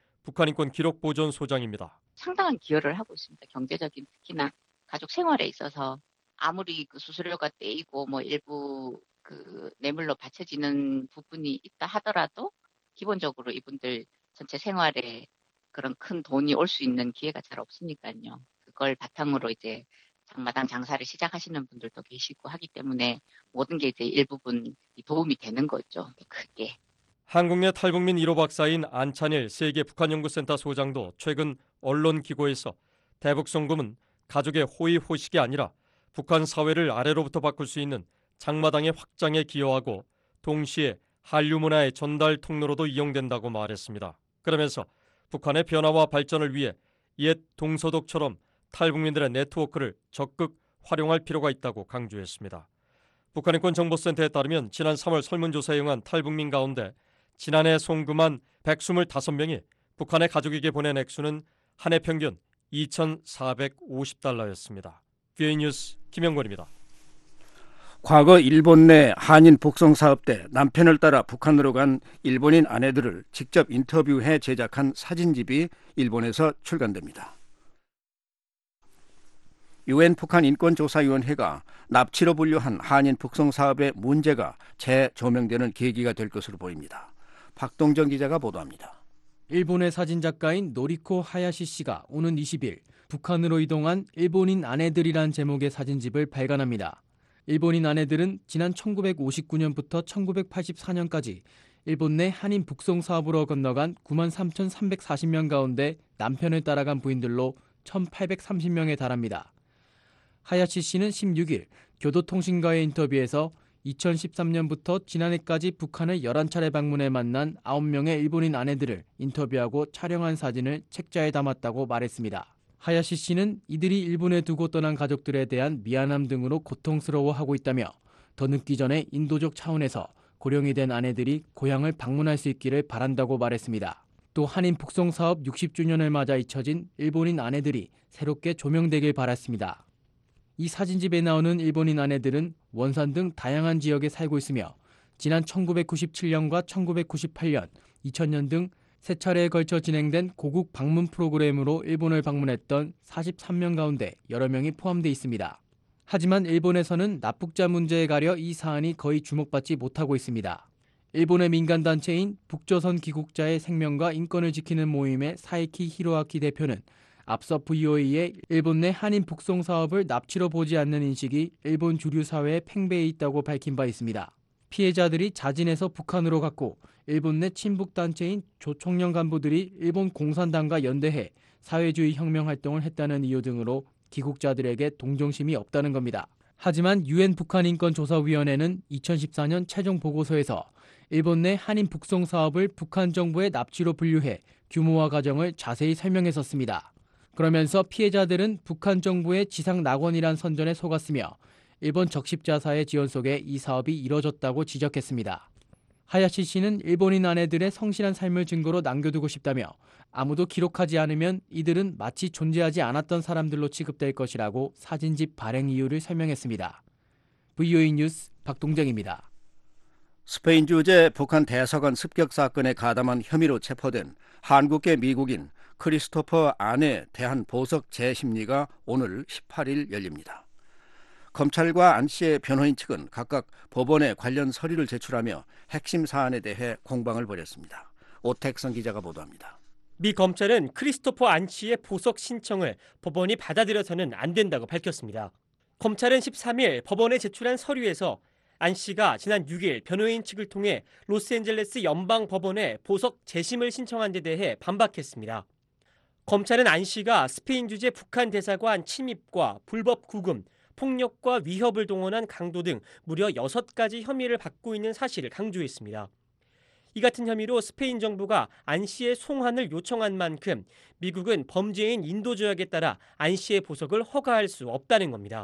북한인권기록보존소장입니다. 상당한 기여를 하고 있습니다. 경제적인 특히나 가족 생활에 있어서 아무리 그 수수료가 떼이고 뭐 일부 그 뇌물로 받쳐지는 부분이 있다 하더라도 기본적으로 이분들 전체 생활에 그런 큰 돈이 올 수 있는 기회가 잘 없으니까요. 그걸 바탕으로 이제 장마당 장사를 시작하시는 분들도 계시고 하기 때문에 모든 게 이제 일부분 도움이 되는 거죠. 크게. 한국 내 탈북민 일 호 박사인 안찬일 세계 북한연구센터 소장도 최근 언론 기고에서 대북 송금은 가족의 호의호식이 아니라 북한 사회를 아래로부터 바꿀 수 있는 장마당의 확장에 기여하고 동시에 한류 문화의 전달 통로로도 이용된다고 말했습니다. 그러면서 북한의 변화와 발전을 위해 옛 동서독처럼 탈북민들의 네트워크를 적극 활용할 필요가 있다고 강조했습니다. 북한인권정보센터에 따르면 지난 삼월 설문조사에 응한 탈북민 가운데 지난해 송금한 백이십오 명이 북한의 가족에게 보낸 액수는 한 해 평균 이천사백오십 달러였습니다. 브이오에이 뉴스 김영권입니다. 과거 일본 내 한인 북송 사업 때 남편을 따라 북한으로 간 일본인 아내들을 직접 인터뷰해 제작한 사진집이 일본에서 출간됩니다. 유엔 북한인권조사위원회가 납치로 분류한 한인 북송 사업의 문제가 재조명되는 계기가 될 것으로 보입니다. 박동정 기자가 보도합니다. 일본의 사진작가인 노리코 하야시 씨가 오는 이십 일 북한으로 이동한 일본인 아내들이란 제목의 사진집을 발간합니다. 일본인 아내들은 지난 천구백오십구 년부터 천구백팔십사 년까지 일본 내 한인 북송 사업으로 건너간 구만 삼천삼백사십 명 가운데 남편을 따라간 부인들로 천팔백삼십 명에 달합니다. 하야시 씨는 십육 일 교도통신과의 인터뷰에서 이천십삼 년부터 지난해까지 북한을 열한 차례 방문해 만난 아홉 명의 일본인 아내들을 인터뷰하고 촬영한 사진을 책자에 담았다고 말했습니다. 하야시 씨는 이들이 일본에 두고 떠난 가족들에 대한 미안함 등으로 고통스러워하고 있다며 더 늦기 전에 인도적 차원에서 고령이 된 아내들이 고향을 방문할 수 있기를 바란다고 말했습니다. 또 한인 북송 사업 육십 주년을 맞아 잊혀진 일본인 아내들이 새롭게 조명되길 바랐습니다. 이 사진집에 나오는 일본인 아내들은 원산 등 다양한 지역에 살고 있으며 지난 천구백구십칠 년과 천구백구십팔 년, 이천 년 등 세 차례에 걸쳐 진행된 고국 방문 프로그램으로 일본을 방문했던 사십삼 명 가운데 여러 명이 포함되어 있습니다. 하지만 일본에서는 납북자 문제에 가려 이 사안이 거의 주목받지 못하고 있습니다. 일본의 민간단체인 북조선 기국자의 생명과 인권을 지키는 모임의 사에키 히로아키 대표는 앞서 브이오에이의 일본 내 한인 북송 사업을 납치로 보지 않는 인식이 일본 주류 사회에 팽배해 있다고 밝힌 바 있습니다. 피해자들이 자진해서 북한으로 갔고 일본 내 친북 단체인 조총련 간부들이 일본 공산당과 연대해 사회주의 혁명 활동을 했다는 이유 등으로 기국자들에게 동정심이 없다는 겁니다. 하지만 유엔 북한인권조사위원회는 이천십사 년 최종 보고서에서 일본 내 한인 북송 사업을 북한 정부의 납치로 분류해 규모와 과정을 자세히 설명했었습니다. 그러면서 피해자들은 북한 정부의 지상 낙원이란 선전에 속았으며 일본 적십자사의 지원 속에 이 사업이 이뤄졌다고 지적했습니다. 하야시 씨는 일본인 아내들의 성실한 삶을 증거로 남겨두고 싶다며 아무도 기록하지 않으면 이들은 마치 존재하지 않았던 사람들로 취급될 것이라고 사진집 발행 이유를 설명했습니다. 브이오에이 뉴스 박동정입니다. 스페인 주재 북한 대사관 습격 사건에 가담한 혐의로 체포된 한국계 미국인 크리스토퍼 안에 대한 보석 재심리가 오늘 십팔 일 열립니다. 검찰과 안 씨의 변호인 측은 각각 법원에 관련 서류를 제출하며 핵심 사안에 대해 공방을 벌였습니다. 오택성 기자가 보도합니다. 미 검찰은 크리스토퍼 안 씨의 보석 신청을 법원이 받아들여서는 안 된다고 밝혔습니다. 검찰은 십삼 일 법원에 제출한 서류에서 안 씨가 지난 육 일 변호인 측을 통해 로스앤젤레스 연방법원에 보석 재심을 신청한 데 대해 반박했습니다. 검찰은 안 씨가 스페인 주재 북한 대사관 침입과 불법 구금, 폭력과 위협을 동원한 강도 등 무려 여섯 가지 혐의를 받고 있는 사실을 강조했습니다. 이 같은 혐의로 스페인 정부가 안 씨의 송환을 요청한 만큼 미국은 범죄인 인도 조약에 따라 안 씨의 보석을 허가할 수 없다는 겁니다.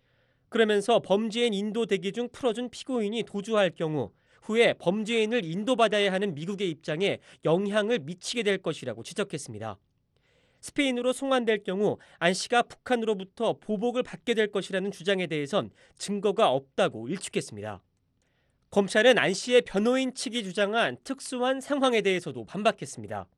그러면서 범죄인 인도 대기 중 풀어준 피고인이 도주할 경우 후에 범죄인을 인도받아야 하는 미국의 입장에 영향을 미치게 될 것이라고 지적했습니다. 스페인으로 송환될 경우 안 씨가 북한으로부터 보복을 받게 될 것이라는 주장에 대해선 증거가 없다고 일축했습니다. 검찰은 안 씨의 변호인 측이 주장한 특수한 상황에 대해서도 반박했습니다.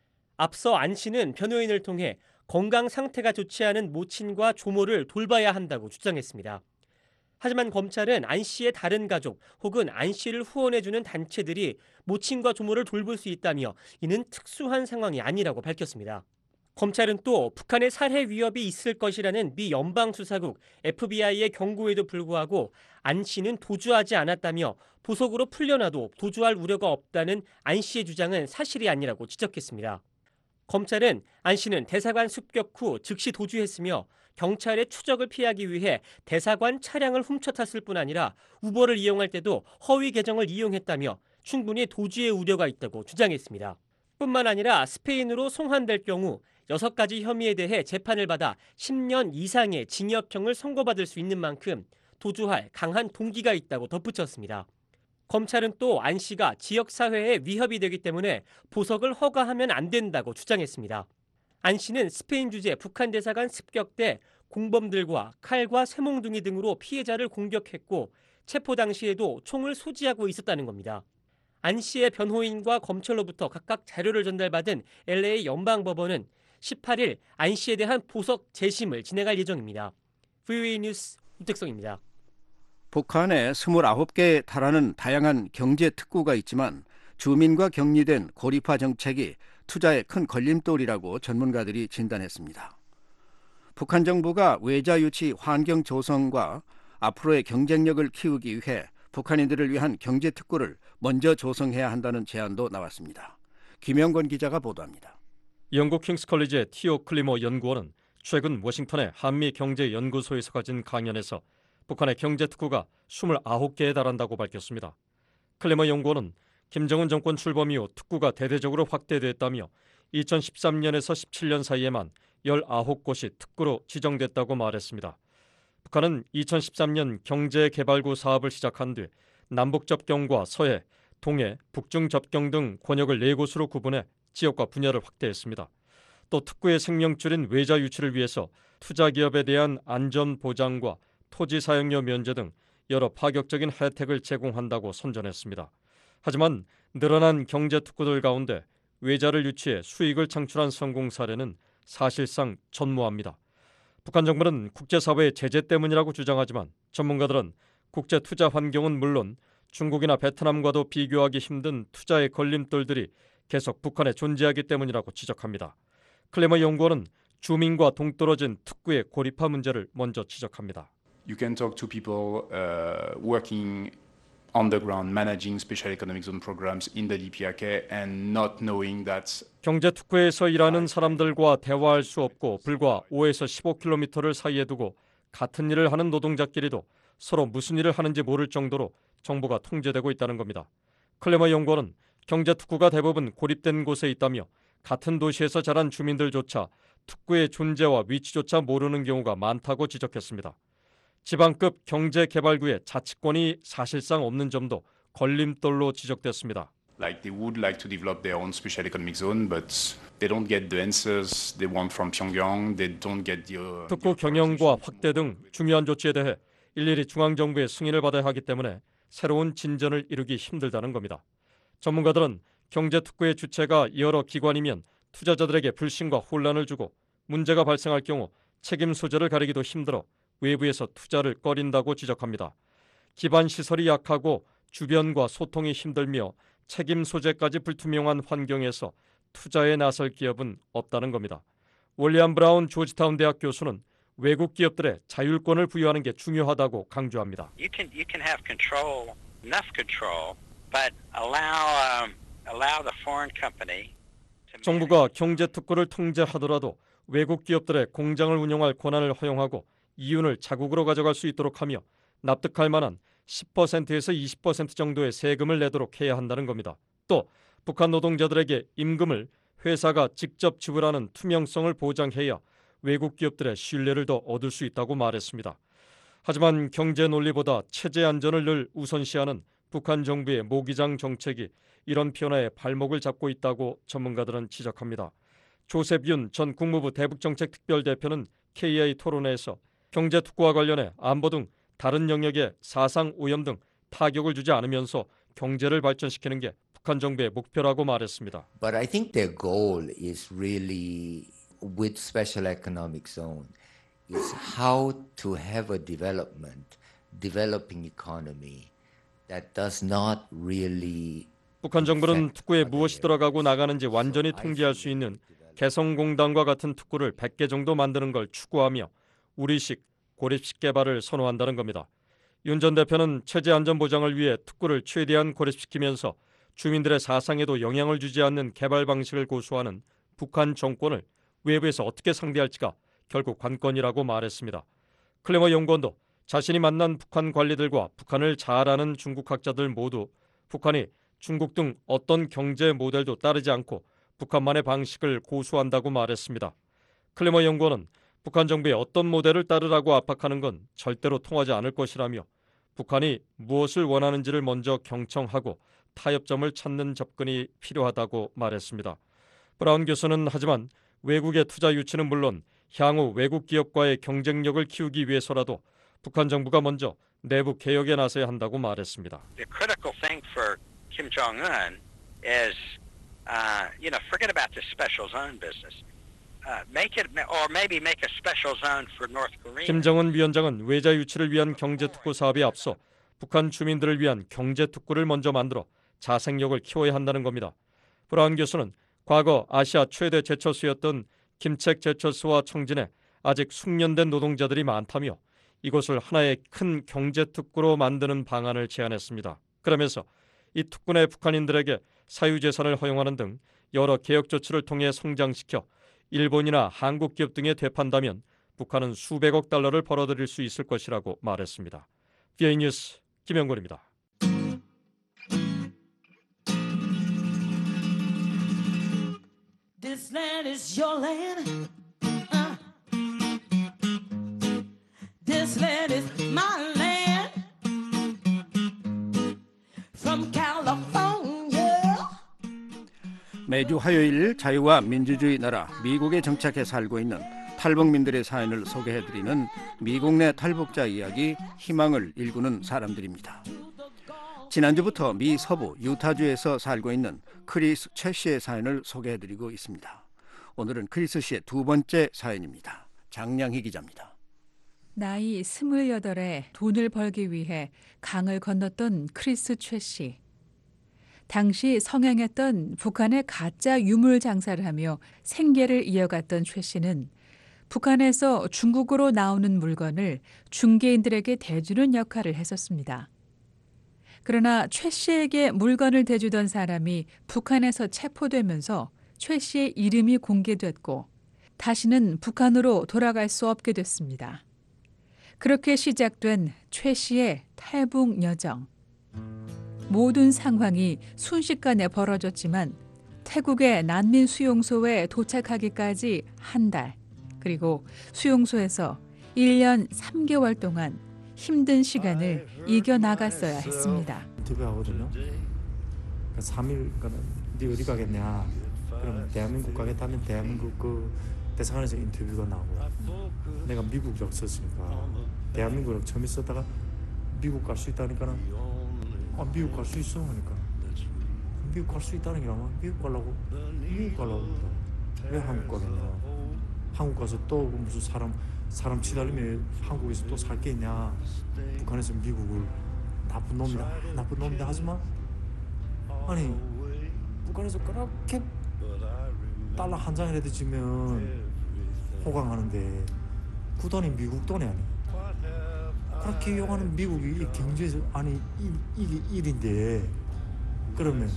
앞서 안 씨는 변호인을 통해 건강 상태가 좋지 않은 모친과 조모를 돌봐야 한다고 주장했습니다. 하지만 검찰은 안 씨의 다른 가족 혹은 안 씨를 후원해주는 단체들이 모친과 조모를 돌볼 수 있다며 이는 특수한 상황이 아니라고 밝혔습니다. 검찰은 또 북한의 살해 위협이 있을 것이라는 미 연방수사국 에프비아이의 경고에도 불구하고 안 씨는 도주하지 않았다며 보석으로 풀려나도 도주할 우려가 없다는 안 씨의 주장은 사실이 아니라고 지적했습니다. 검찰은 안 씨는 대사관 습격 후 즉시 도주했으며 경찰의 추적을 피하기 위해 대사관 차량을 훔쳐 탔을 뿐 아니라 우버를 이용할 때도 허위 계정을 이용했다며 충분히 도주의 우려가 있다고 주장했습니다. 뿐만 아니라 스페인으로 송환될 경우 여섯 가지 혐의에 대해 재판을 받아 십 년 이상의 징역형을 선고받을 수 있는 만큼 도주할 강한 동기가 있다고 덧붙였습니다. 검찰은 또 안 씨가 지역사회에 위협이 되기 때문에 보석을 허가하면 안 된다고 주장했습니다. 안 씨는 스페인 주재 북한 대사관 습격 때 공범들과 칼과 쇠몽둥이 등으로 피해자를 공격했고 체포 당시에도 총을 소지하고 있었다는 겁니다. 안 씨의 변호인과 검찰로부터 각각 자료를 전달받은 엘에이 연방법원은 십팔 일 안 씨에 대한 보석 재심을 진행할 예정입니다. 브이오에이 뉴스 우택성입니다. 북한에 스물아홉 개에 달하는 다양한 경제 특구가 있지만 주민과 격리된 고립화 정책이 투자에 큰 걸림돌이라고 전문가들이 진단했습니다. 북한 정부가 외자 유치 환경 조성과 앞으로의 경쟁력을 키우기 위해 북한인들을 위한 경제 특구를 먼저 조성해야 한다는 제안도 나왔습니다. 김영건 기자가 보도합니다. 영국 킹스 컬리지의 티오 클리모 연구원은 최근 워싱턴의 한미 경제 연구소에서 가진 강연에서 북한의 경제 특구가 이십구 개에 달한다고 밝혔습니다. 클레머 연구원은 김정은 정권 출범 이후 특구가 대대적으로 확대됐다며 이천십삼 년에서 십칠 년 사이에만 열아홉 곳이 특구로 지정됐다고 말했습니다. 북한은 이천십삼 년 경제개발구 사업을 시작한 뒤 남북 접경과 서해, 동해, 북중 접경 등 권역을 네 곳으로 구분해 지역과 분야를 확대했습니다. 또 특구의 생명줄인 외자 유치를 위해서 투자기업에 대한 안전 보장과 토지 사용료 면제 등 여러 파격적인 혜택을 제공한다고 선전했습니다. 하지만 늘어난 경제 특구들 가운데 외자를 유치해 수익을 창출한 성공 사례는 사실상 전무합니다. 북한 정부는 국제사회의 제재 때문이라고 주장하지만 전문가들은 국제 투자 환경은 물론 중국이나 베트남과도 비교하기 힘든 투자의 걸림돌들이 계속 북한에 존재하기 때문이라고 지적합니다. 클레머 연구원은 주민과 동떨어진 특구의 고립화 문제를 먼저 지적합니다. You can talk to people uh, working on the ground, managing special economic zone programs in the 디피아르케이 and not knowing that 경제 특구에서 일하는 사람들과 대화할 수 없고 불과 오에서 십오 킬로미터를 사이에 두고 같은 일을 하는 노동자끼리도 서로 무슨 일을 하는지 모를 정도로 정보가 통제되고 있다는 겁니다. 클레머 연구원은 경제 특구가 대부분 고립된 곳에 있다며 같은 도시에서 자란 주민들조차 특구의 존재와 위치조차 모르는 경우가 많다고 지적했습니다. 지방급 경제개발구의 자치권이 사실상 없는 점도 걸림돌로 지적됐습니다. like they would like to develop their own special economic zone, but they don't get the answers they want from Pyongyang. They don't get the uh, 특구 경영과 확대 등 중요한 조치에 대해 일일이 중앙정부의 승인을 받아야 하기 때문에 새로운 진전을 이루기 힘들다는 겁니다. 전문가들은 경제특구의 주체가 여러 기관이면 투자자들에게 불신과 혼란을 주고 문제가 발생할 경우 책임 소재를 가리기도 힘들어 외부에서 투자를 꺼린다고 지적합니다. 기반 시설이 약하고 주변과 소통이 힘들며 책임 소재까지 불투명한 환경에서 투자에 나설 기업은 없다는 겁니다. 윌리엄 브라운 조지타운 대학 교수는 외국 기업들의 자율권을 부여하는 게 중요하다고 강조합니다. You can you can have control, enough control, but allow um, allow the foreign company. 정부가 경제 특구를 통제하더라도 외국 기업들의 공장을 운영할 권한을 허용하고 이윤을 자국으로 가져갈 수 있도록 하며 납득할 만한 십 퍼센트에서 이십 퍼센트 정도의 세금을 내도록 해야 한다는 겁니다. 또 북한 노동자들에게 임금을 회사가 직접 지불하는 투명성을 보장해야 외국 기업들의 신뢰를 더 얻을 수 있다고 말했습니다. 하지만 경제 논리보다 체제 안전을 늘 우선시하는 북한 정부의 모기장 정책이 이런 변화에 발목을 잡고 있다고 전문가들은 지적합니다. 조셉 윤 전 국무부 대북정책특별대표는 케이아이 토론회에서 경제 특구와 관련해 안보 등 다른 영역에 사상 오염 등 타격을 주지 않으면서 경제를 발전시키는 게 북한 정부의 목표라고 말했습니다. But I think their goal is really with special economic zone is how to have a development, developing economy that does not really 북한 정부는 특구에 무엇이 들어가고 나가는지 완전히 통제할 수 있는 개성공단과 같은 특구를 백 개 정도 만드는 걸 추구하며 우리식, 고립식 개발을 선호한다는 겁니다. 윤 전 대표는 체제 안전 보장을 위해 특구를 최대한 고립시키면서 주민들의 사상에도 영향을 주지 않는 개발 방식을 고수하는 북한 정권을 외부에서 어떻게 상대할지가 결국 관건이라고 말했습니다. 클레머 연구원도 자신이 만난 북한 관리들과 북한을 잘 아는 중국 학자들 모두 북한이 중국 등 어떤 경제 모델도 따르지 않고 북한만의 방식을 고수한다고 말했습니다. 클레머 연구원은 북한 정부의 어떤 모델을 따르라고 압박하는 건 절대로 통하지 않을 것이라며 북한이 무엇을 원하는지를 먼저 경청하고 타협점을 찾는 접근이 필요하다고 말했습니다. 브라운 교수는 하지만 외국의 투자 유치는 물론 향후 외국 기업과의 경쟁력을 키우기 위해서라도 북한 정부가 먼저 내부 개혁에 나서야 한다고 말했습니다. The critical thing for Kim Jong-un is, uh, you know, forget about this special zone business. Uh, make it, or maybe make a special zone for North Korea. 김정은 위원장은 외자 유치를 위한 경제 특구 사업에 앞서 북한 주민들을 위한 경제 특구를 먼저 만들어 자생력을 키워야 한다는 겁니다. 브라운 교수는 과거 아시아 최대 제철소였던 김책 제철소와 청진에 아직 숙련된 노동자들이 많다며 이곳을 하나의 큰 경제 특구로 만드는 방안을 제안했습니다. 그러면서 이 특구 내 북한인들에게 사유재산을 허용하는 등 여러 개혁 조치를 통해 성장시켜 일본이나 한국 기업 등에 되판다면 북한은 수백억 달러를 벌어들일 수 있을 것이라고 말했습니다. 비오에이 뉴스 김영곤입니다. This land is your land. Uh. This land is my land. From California. 매주 화요일 자유와 민주주의 나라 미국에 정착해 살고 있는 탈북민들의 사연을 소개해드리는 미국 내 탈북자 이야기, 희망을 일구는 사람들입니다. 지난주부터 미 서부 유타주에서 살고 있는 크리스 최 씨의 사연을 소개해드리고 있습니다. 오늘은 크리스 씨의 두 번째 사연입니다. 장량희 기자입니다. 나이 스물여덟에 돈을 벌기 위해 강을 건넜던 크리스 최 씨. 당시 성행했던 북한의 가짜 유물 장사를 하며 생계를 이어갔던 최 씨는 북한에서 중국으로 나오는 물건을 중개인들에게 대주는 역할을 했었습니다. 그러나 최 씨에게 물건을 대주던 사람이 북한에서 체포되면서 최 씨의 이름이 공개됐고 다시는 북한으로 돌아갈 수 없게 됐습니다. 그렇게 시작된 최 씨의 탈북 여정. 모든 상황이 순식간에 벌어졌지만 태국의 난민 수용소에 도착하기까지 한 달, 그리고 수용소에서 일 년 삼 개월 동안 힘든 시간을 이겨나갔어야 했습니다. 인터뷰하거든요. 그러니까 삼 일, 그러니까 네 어디 가겠냐. 그럼 대한민국 가겠다면 대한민국 그 대사관에서 인터뷰가 나오고, 내가 미국 없었으니까 대한민국을 처음 있었다가 미국 갈 수 있다니까는 아 미국 갈 수 있어 하니까 미국 갈 수 있다는 게 아마 미국 가려고 미국 가려고 왜 한국 가겠냐. 한국 가서 또 무슨 사람 사람 치달리면 한국에서 또 살 게 있냐. 북한에서 미국을 나쁜 놈이다 나쁜 놈이다 하지만 아니 북한에서 그렇게 달러 한 장이라도 주면 호강하는데 그 돈이 미국 돈이 아니야. 그렇게 이용하는 미국이 경제에서 아니 이, 이게 일인데 그러면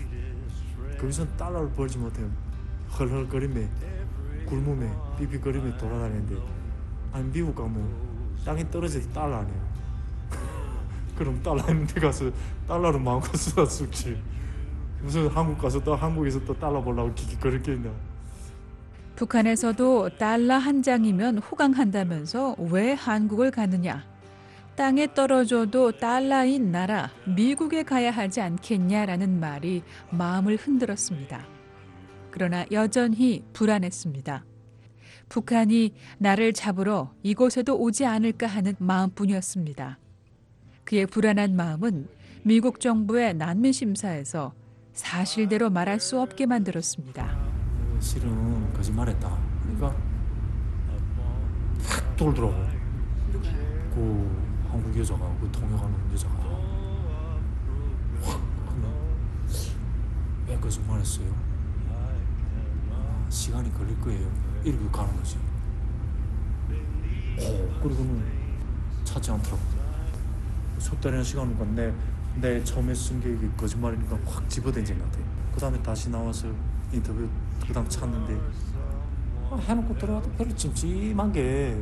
거기서 달러를 벌지 못해 헐헐거리며 굶으며 삐삐거리며 돌아다니는데 아니 미국 가면 땅에 떨어져서 달러 아니에요. 그럼 달러 있는 데 가서 달러로 마음껏 쓰다 쓰지. 무슨 한국 가서 또 한국에서 또 달러 벌라고 기기거릴 게 있나. 북한에서도 달러 한 장이면 호강한다면서 왜 한국을 가느냐. 땅에 떨어져도 달러인 나라 미국에 가야 하지 않겠냐라는 말이 마음을 흔들었습니다. 그러나 여전히 불안했습니다. 북한이 나를 잡으러 이곳에도 오지 않을까 하는 마음뿐이었습니다. 그의 불안한 마음은 미국 정부의 난민 심사에서 사실대로 말할 수 없게 만들었습니다. 실은 거짓말했다. 그러니까 확 돌더라고. 그 한국 여자가 그 통역하는 여자가 확 왜 거짓말했어요? 아, 시간이 걸릴 거예요. 이렇게 가는 거지. 어, 그리고는 찾지 않더라고. 석 달이나 시간이니까 내, 내 처음에 쓴 게 거짓말이니까 확 집어던진 것 같아. 그 다음에 다시 나와서 인터뷰 그 다음 찾는데 아, 해놓고 들어가도 별로 찜찜한 게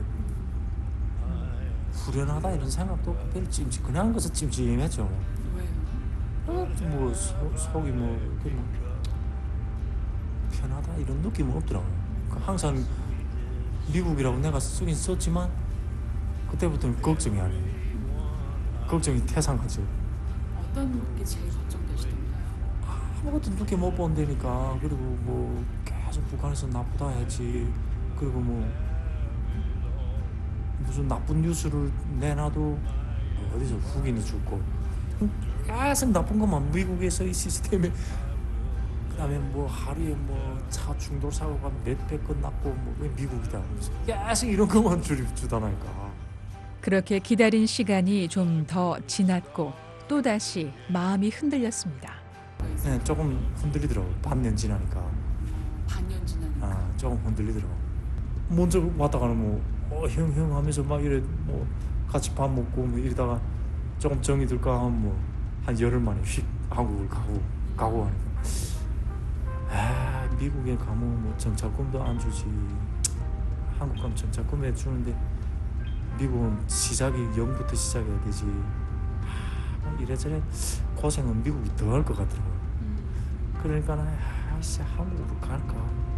후련하다 이런 생각도 없고 별로 찜찜 그냥 가서 찜찜했죠. 왜요? 어, 뭐 소, 속이 뭐, 뭐 편하다 이런 느낌은 없더라고요. 항상 미국이라고 내가 쓰긴 썼지만 그때부터는 걱정이 아니에요. 걱정이 태산하죠. 어떤 게 제일 걱정되시던가요? 아무것도 늦게 못 본다니까. 그리고 뭐 계속 북한에서 나쁘다 했지. 그리고 뭐 무슨 나쁜 뉴스를 내놔도 어디서 흑인이 죽고 계속 나쁜 것만 미국에서 이 시스템에. 그다음에 뭐 하루에 뭐 차 충돌 사고가 몇백 건 났고 뭐 왜 미국이다 하면서 계속 이런 것만 주, 주다니까. 그렇게 기다린 시간이 좀 더 지났고 또다시 마음이 흔들렸습니다. 네, 조금 흔들리더라고. 반년 지나니까. 반년 지나니까. 아, 조금 흔들리더라고. 먼저 왔다 가는 뭐 어, 형, 형 하면서 막 이래 뭐 같이 밥 먹고 뭐 이러다가 조금 정이 들까 하면 뭐 한 열흘 만에 휙 한국을 가고 가고 하니까. 아, 미국에 가면 뭐 정착금도 안 주지. 한국 가면 진짜 꿈에 주는데 미국은 시작이 영부터 시작해야 되지. 하, 이래저래 고생은 미국이 더 할 것 같더라고요. 그러니까 아씨 한국으로 갈까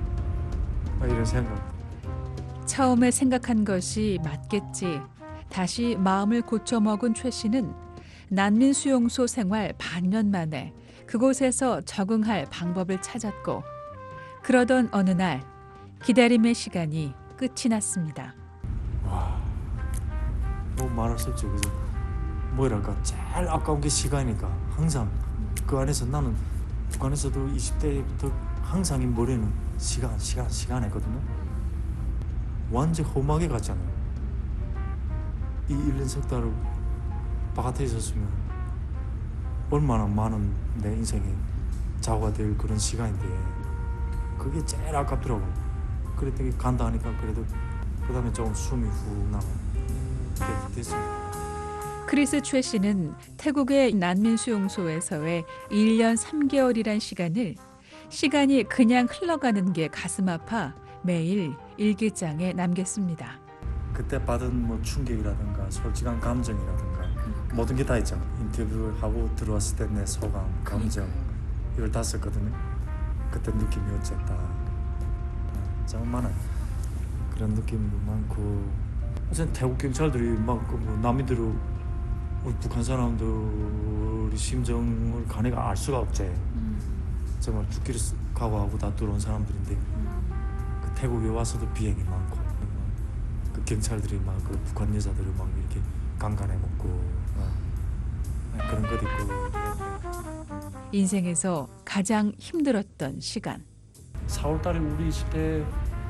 막 이런 생각. 처음에 생각한 것이 맞겠지. 다시 마음을 고쳐먹은 최 씨는 난민 수용소 생활 반년 만에 그곳에서 적응할 방법을 찾았고, 그러던 어느 날 기다림의 시간이 끝이 났습니다. 와, 너무 말할 수 없죠. 그래서 뭐랄까 제일 아까운 게 시간이니까 항상 그 안에서 나는 북한에서도 이십 대부터 항상 이 머리는 시간, 시간, 시간 했거든요. 완전 험하게 갔잖아요. 이 일 년 석 달을 바깥에 있었으면 얼마나 많은 내 인생에 좌우가 될 그런 시간인데 그게 제일 아깝더라고. 그랬더니 간다 하니까 그래도 그 다음에 조금 숨이 훅 나고 그렇게 됐습니다. 크리스 최 씨는 태국의 난민 수용소에서의 일 년 삼 개월이란 시간을 시간이 그냥 흘러가는 게 가슴 아파 매일 일기장에 남겼습니다. 그때 받은 뭐 충격이라든가 솔직한 감정이라든가 모든 게 다 있잖아. 인터뷰를 하고 들어왔을 때 내 소감, 감정 이걸 다 썼거든요. 그때 느낌이 어쨌다. 정말 많아요. 그런 느낌도 많고. 어쨌든 태국 경찰들이 막 그 뭐 남이들을 우리 북한 사람들이 심정을 간에가 알 수가 없지. 음. 정말 죽기를 각오하고 다 들어온 사람들인데 음. 그 태국에 와서도 비행이 많고 그 경찰들이 막 그 북한 여자들을 막 이렇게 강간해 먹고 어. 그런 것도 있고. 인생에서 가장 힘들었던 시간. 사월달에 우리 이십 대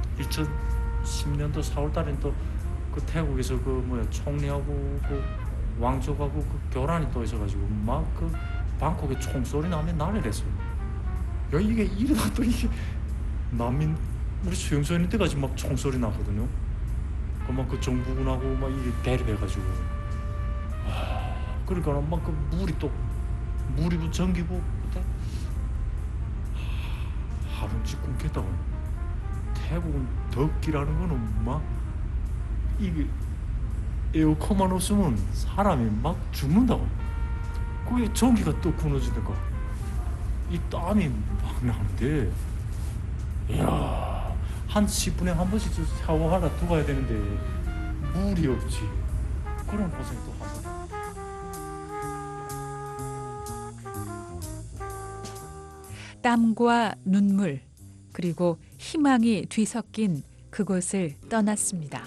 이천십 년도 사월달엔 또 그 태국에서 그 뭐야 총리하고 그 왕족하고 그 교란이 또 있어가지고 막 그 방콕에 총소리 나면 난리랬어요. 야 이게 이러다 또 이게 난민 우리 수용소에 있는 때까지 막 총소리 나거든요. 그 막 그 정부군하고 막 이게 대립해가지고 아 그러니까 막 그 물이 또 물이고 전기고 그때 하루씩 끊겠다고. 태국은 덥기라는 거는 막 이게 에어컨만 없으면 사람이 막 죽는다고. 그게 전기가 또 끊어지니까 이 땀이 막 나는데 이야 한 십 분에 한 번씩 샤워하러 들어가야 되는데 물이 없지. 그런 고생이 또 하고. 땀과 눈물 그리고 희망이 뒤섞인 그곳을 떠났습니다.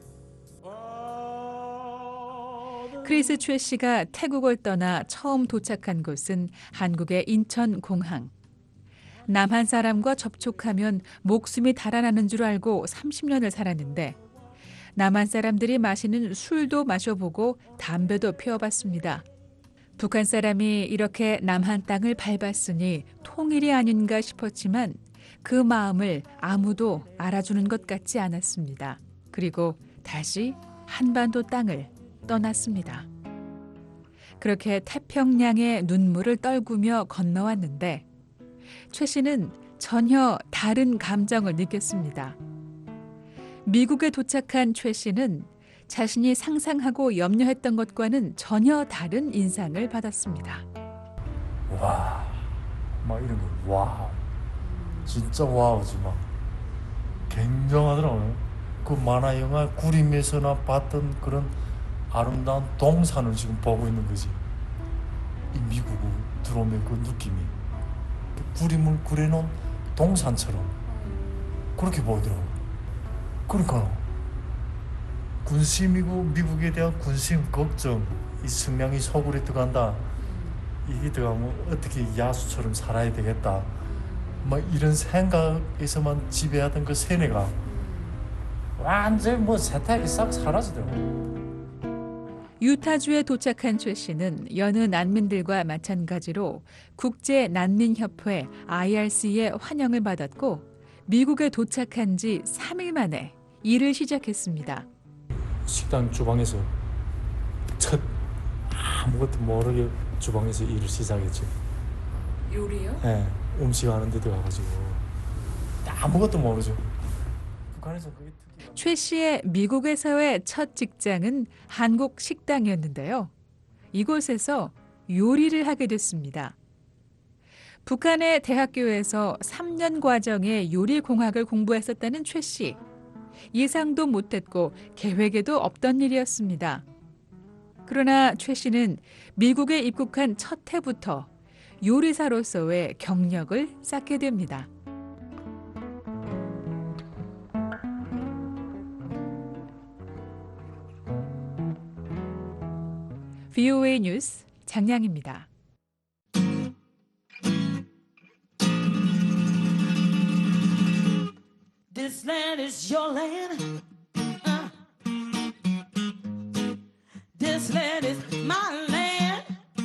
크리스 최 씨가 태국을 떠나 처음 도착한 곳은 한국의 인천공항. 남한 사람과 접촉하면 목숨이 달아나는 줄 알고 삼십 년을 살았는데 남한 사람들이 마시는 술도 마셔보고 담배도 피워봤습니다. 북한 사람이 이렇게 남한 땅을 밟았으니 통일이 아닌가 싶었지만 그 마음을 아무도 알아주는 것 같지 않았습니다. 그리고 다시 한반도 땅을 떠났습니다. 그렇게 태평양의 눈물을 떨구며 건너왔는데 최 씨는 전혀 다른 감정을 느꼈습니다. 미국에 도착한 최 씨는 자신이 상상하고 염려했던 것과는 전혀 다른 인상을 받았습니다. 와, 막 이런 거 와, 진짜 와우지 막 굉장하더라고요. 그 만화 영화 구림에서나 봤던 그런 아름다운 동산을 지금 보고 있는 거지. 이 미국으로 들어오면 그 느낌이 구림을 그려놓은 동산처럼 그렇게 보이더라고. 그러니까 군심이고 미국에 대한 군심, 걱정, 이 성향이 속으로 들어간다. 이게 들어가면 어떻게 야수처럼 살아야 되겠다. 막 이런 생각에서만 지배하던 그 세뇌가 완전 뭐 세탁이 싹 사라지더라고. 유타주에 도착한 최 씨는 여느 난민들과 마찬가지로 국제난민협회 아이알씨의 환영을 받았고 미국에 도착한 지 삼 일 만에 일을 시작했습니다. 식당 주방에서 첫 아무것도 모르게 주방에서 일을 시작했죠. 요리요? 네, 음식 하는 데 들어가가지고 아무것도 모르죠. 북한에서 그게 최 씨의 미국에서의 첫 직장은 한국 식당이었는데요. 이곳에서 요리를 하게 됐습니다. 북한의 대학교에서 삼 년 과정의 요리공학을 공부했었다는 최 씨. 예상도 못했고 계획에도 없던 일이었습니다. 그러나 최 씨는 미국에 입국한 첫 해부터 요리사로서의 경력을 쌓게 됩니다. 브이오에이 뉴스 장량입니다. This land is your land. Uh. This land is my land.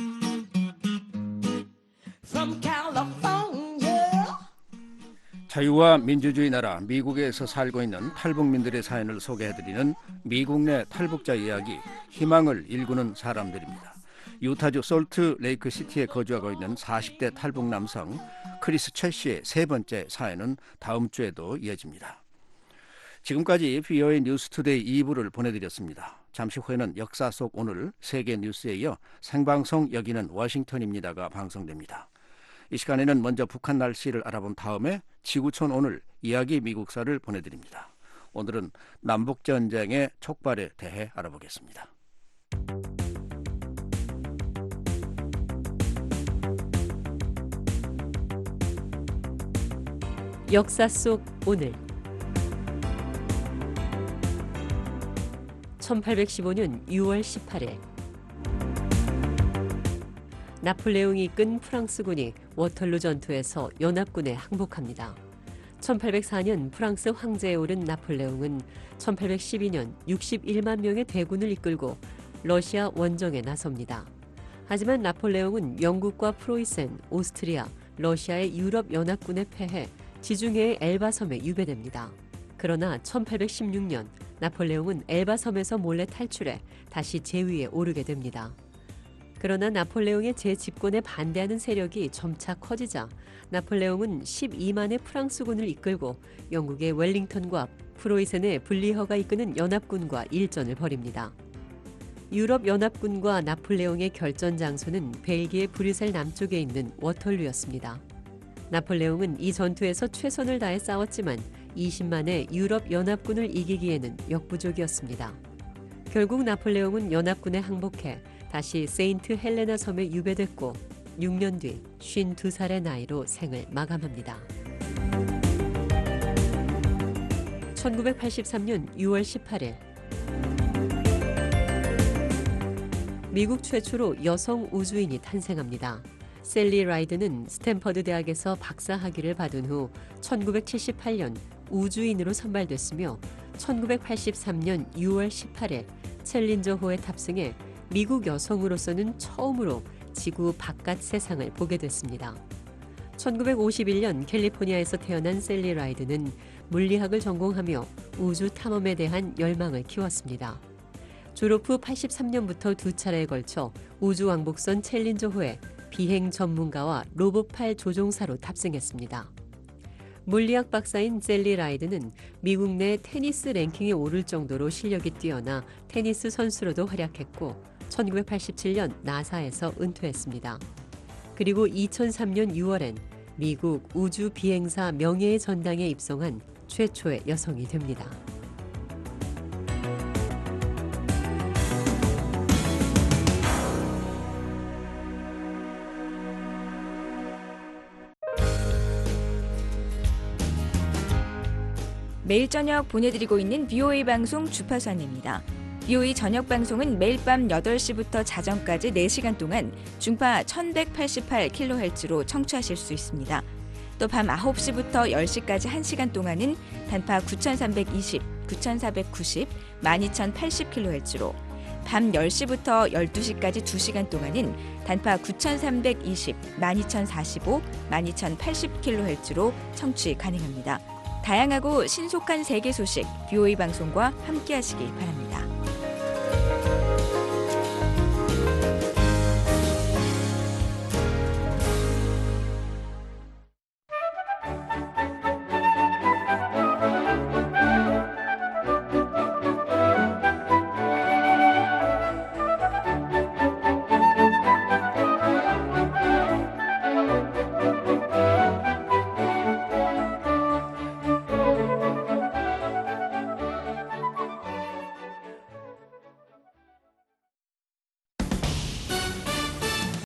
From California. 자유와 민주주의 나라 미국에서 살고 있는 탈북민들의 사연을 소개해드리는 미국 내 탈북자 이야기, 희망을 일구는 사람들입니다. 유타주 솔트 레이크 시티에 거주하고 있는 사십 대 탈북 남성 크리스 최 씨의 세 번째 사연은 다음 주에도 이어집니다. 지금까지 브이오에이 뉴스투데이 이 부를 보내드렸습니다. 잠시 후에는 역사 속 오늘 세계 뉴스에 이어 생방송 여기는 워싱턴입니다가 방송됩니다. 이 시간에는 먼저 북한 날씨를 알아본 다음에 지구촌 오늘 이야기 미국사를 보내드립니다. 오늘은 남북전쟁의 촉발에 대해 알아보겠습니다. 역사 속 오늘 천팔백십오 년 유월 십팔일 나폴레옹이 이끈 프랑스군이 워털루 전투에서 연합군에 항복합니다. 천팔백사 년 프랑스 황제에 오른 나폴레옹은 천팔백십이 년 육십일만 명의 대군을 이끌고 러시아 원정에 나섭니다. 하지만 나폴레옹은 영국과 프로이센, 오스트리아, 러시아의 유럽 연합군에 패해 지중해의 엘바 섬에 유배됩니다. 그러나 천팔백십육 년 나폴레옹은 엘바 섬에서 몰래 탈출해 다시 제위에 오르게 됩니다. 그러나 나폴레옹의 재집권에 반대하는 세력이 점차 커지자 나폴레옹은 십이만의 프랑스군을 이끌고 영국의 웰링턴과 프로이센의 블리허가 이끄는 연합군과 일전을 벌입니다. 유럽 연합군과 나폴레옹의 결전 장소는 벨기에 브뤼셀 남쪽에 있는 워털루였습니다. 나폴레옹은 이 전투에서 최선을 다해 싸웠지만 이십만의 유럽 연합군을 이기기에는 역부족이었습니다. 결국 나폴레옹은 연합군에 항복해 다시 세인트 헬레나 섬에 유배됐고 육 년 뒤 쉰두 살의 나이로 생을 마감합니다. 천구백팔십삼 년 유월 십팔일 미국 최초로 여성 우주인이 탄생합니다. 셀리 라이드는 스탠퍼드 대학에서 박사학위를 받은 후 천구백칠십팔 년 우주인으로 선발됐으며 천구백팔십삼 년 유월 십팔일 챌린저호에 탑승해 미국 여성으로서는 처음으로 지구 바깥 세상을 보게 됐습니다. 천구백오십일 년 캘리포니아에서 태어난 셀리 라이드는 물리학을 전공하며 우주 탐험에 대한 열망을 키웠습니다. 졸업 후 팔십삼 년부터 두 차례에 걸쳐 우주왕복선 챌린저호에 비행 전문가와 로봇팔 조종사로 탑승했습니다. 물리학 박사인 셀리 라이드는 미국 내 테니스 랭킹에 오를 정도로 실력이 뛰어나 테니스 선수로도 활약했고 천구백팔십칠 년 나사에서 은퇴했습니다. 그리고 이천삼 년 유월엔 미국 우주 비행사 명예의 전당에 입성한 최초의 여성이 됩니다. 매일 저녁 보내드리고 있는 브이오에이 방송 주파수 안내입니다. 브이오에이 저녁 방송은 매일 밤 여덟 시부터 자정까지 네 시간 동안 중파 천백팔십팔 킬로헤르츠로 청취하실 수 있습니다. 또 밤 아홉 시부터 열 시까지 한 시간 동안은 단파 구천삼백이십, 구천사백구십, 만 이천팔십 킬로헤르츠로 밤 열 시부터 열두 시까지 두 시간 동안은 단파 구천삼백이십, 만 이천사십오, 만 이천팔십 킬로헤르츠로 청취 가능합니다. 다양하고 신속한 세계 소식 브이오에이 방송과 함께하시기 바랍니다.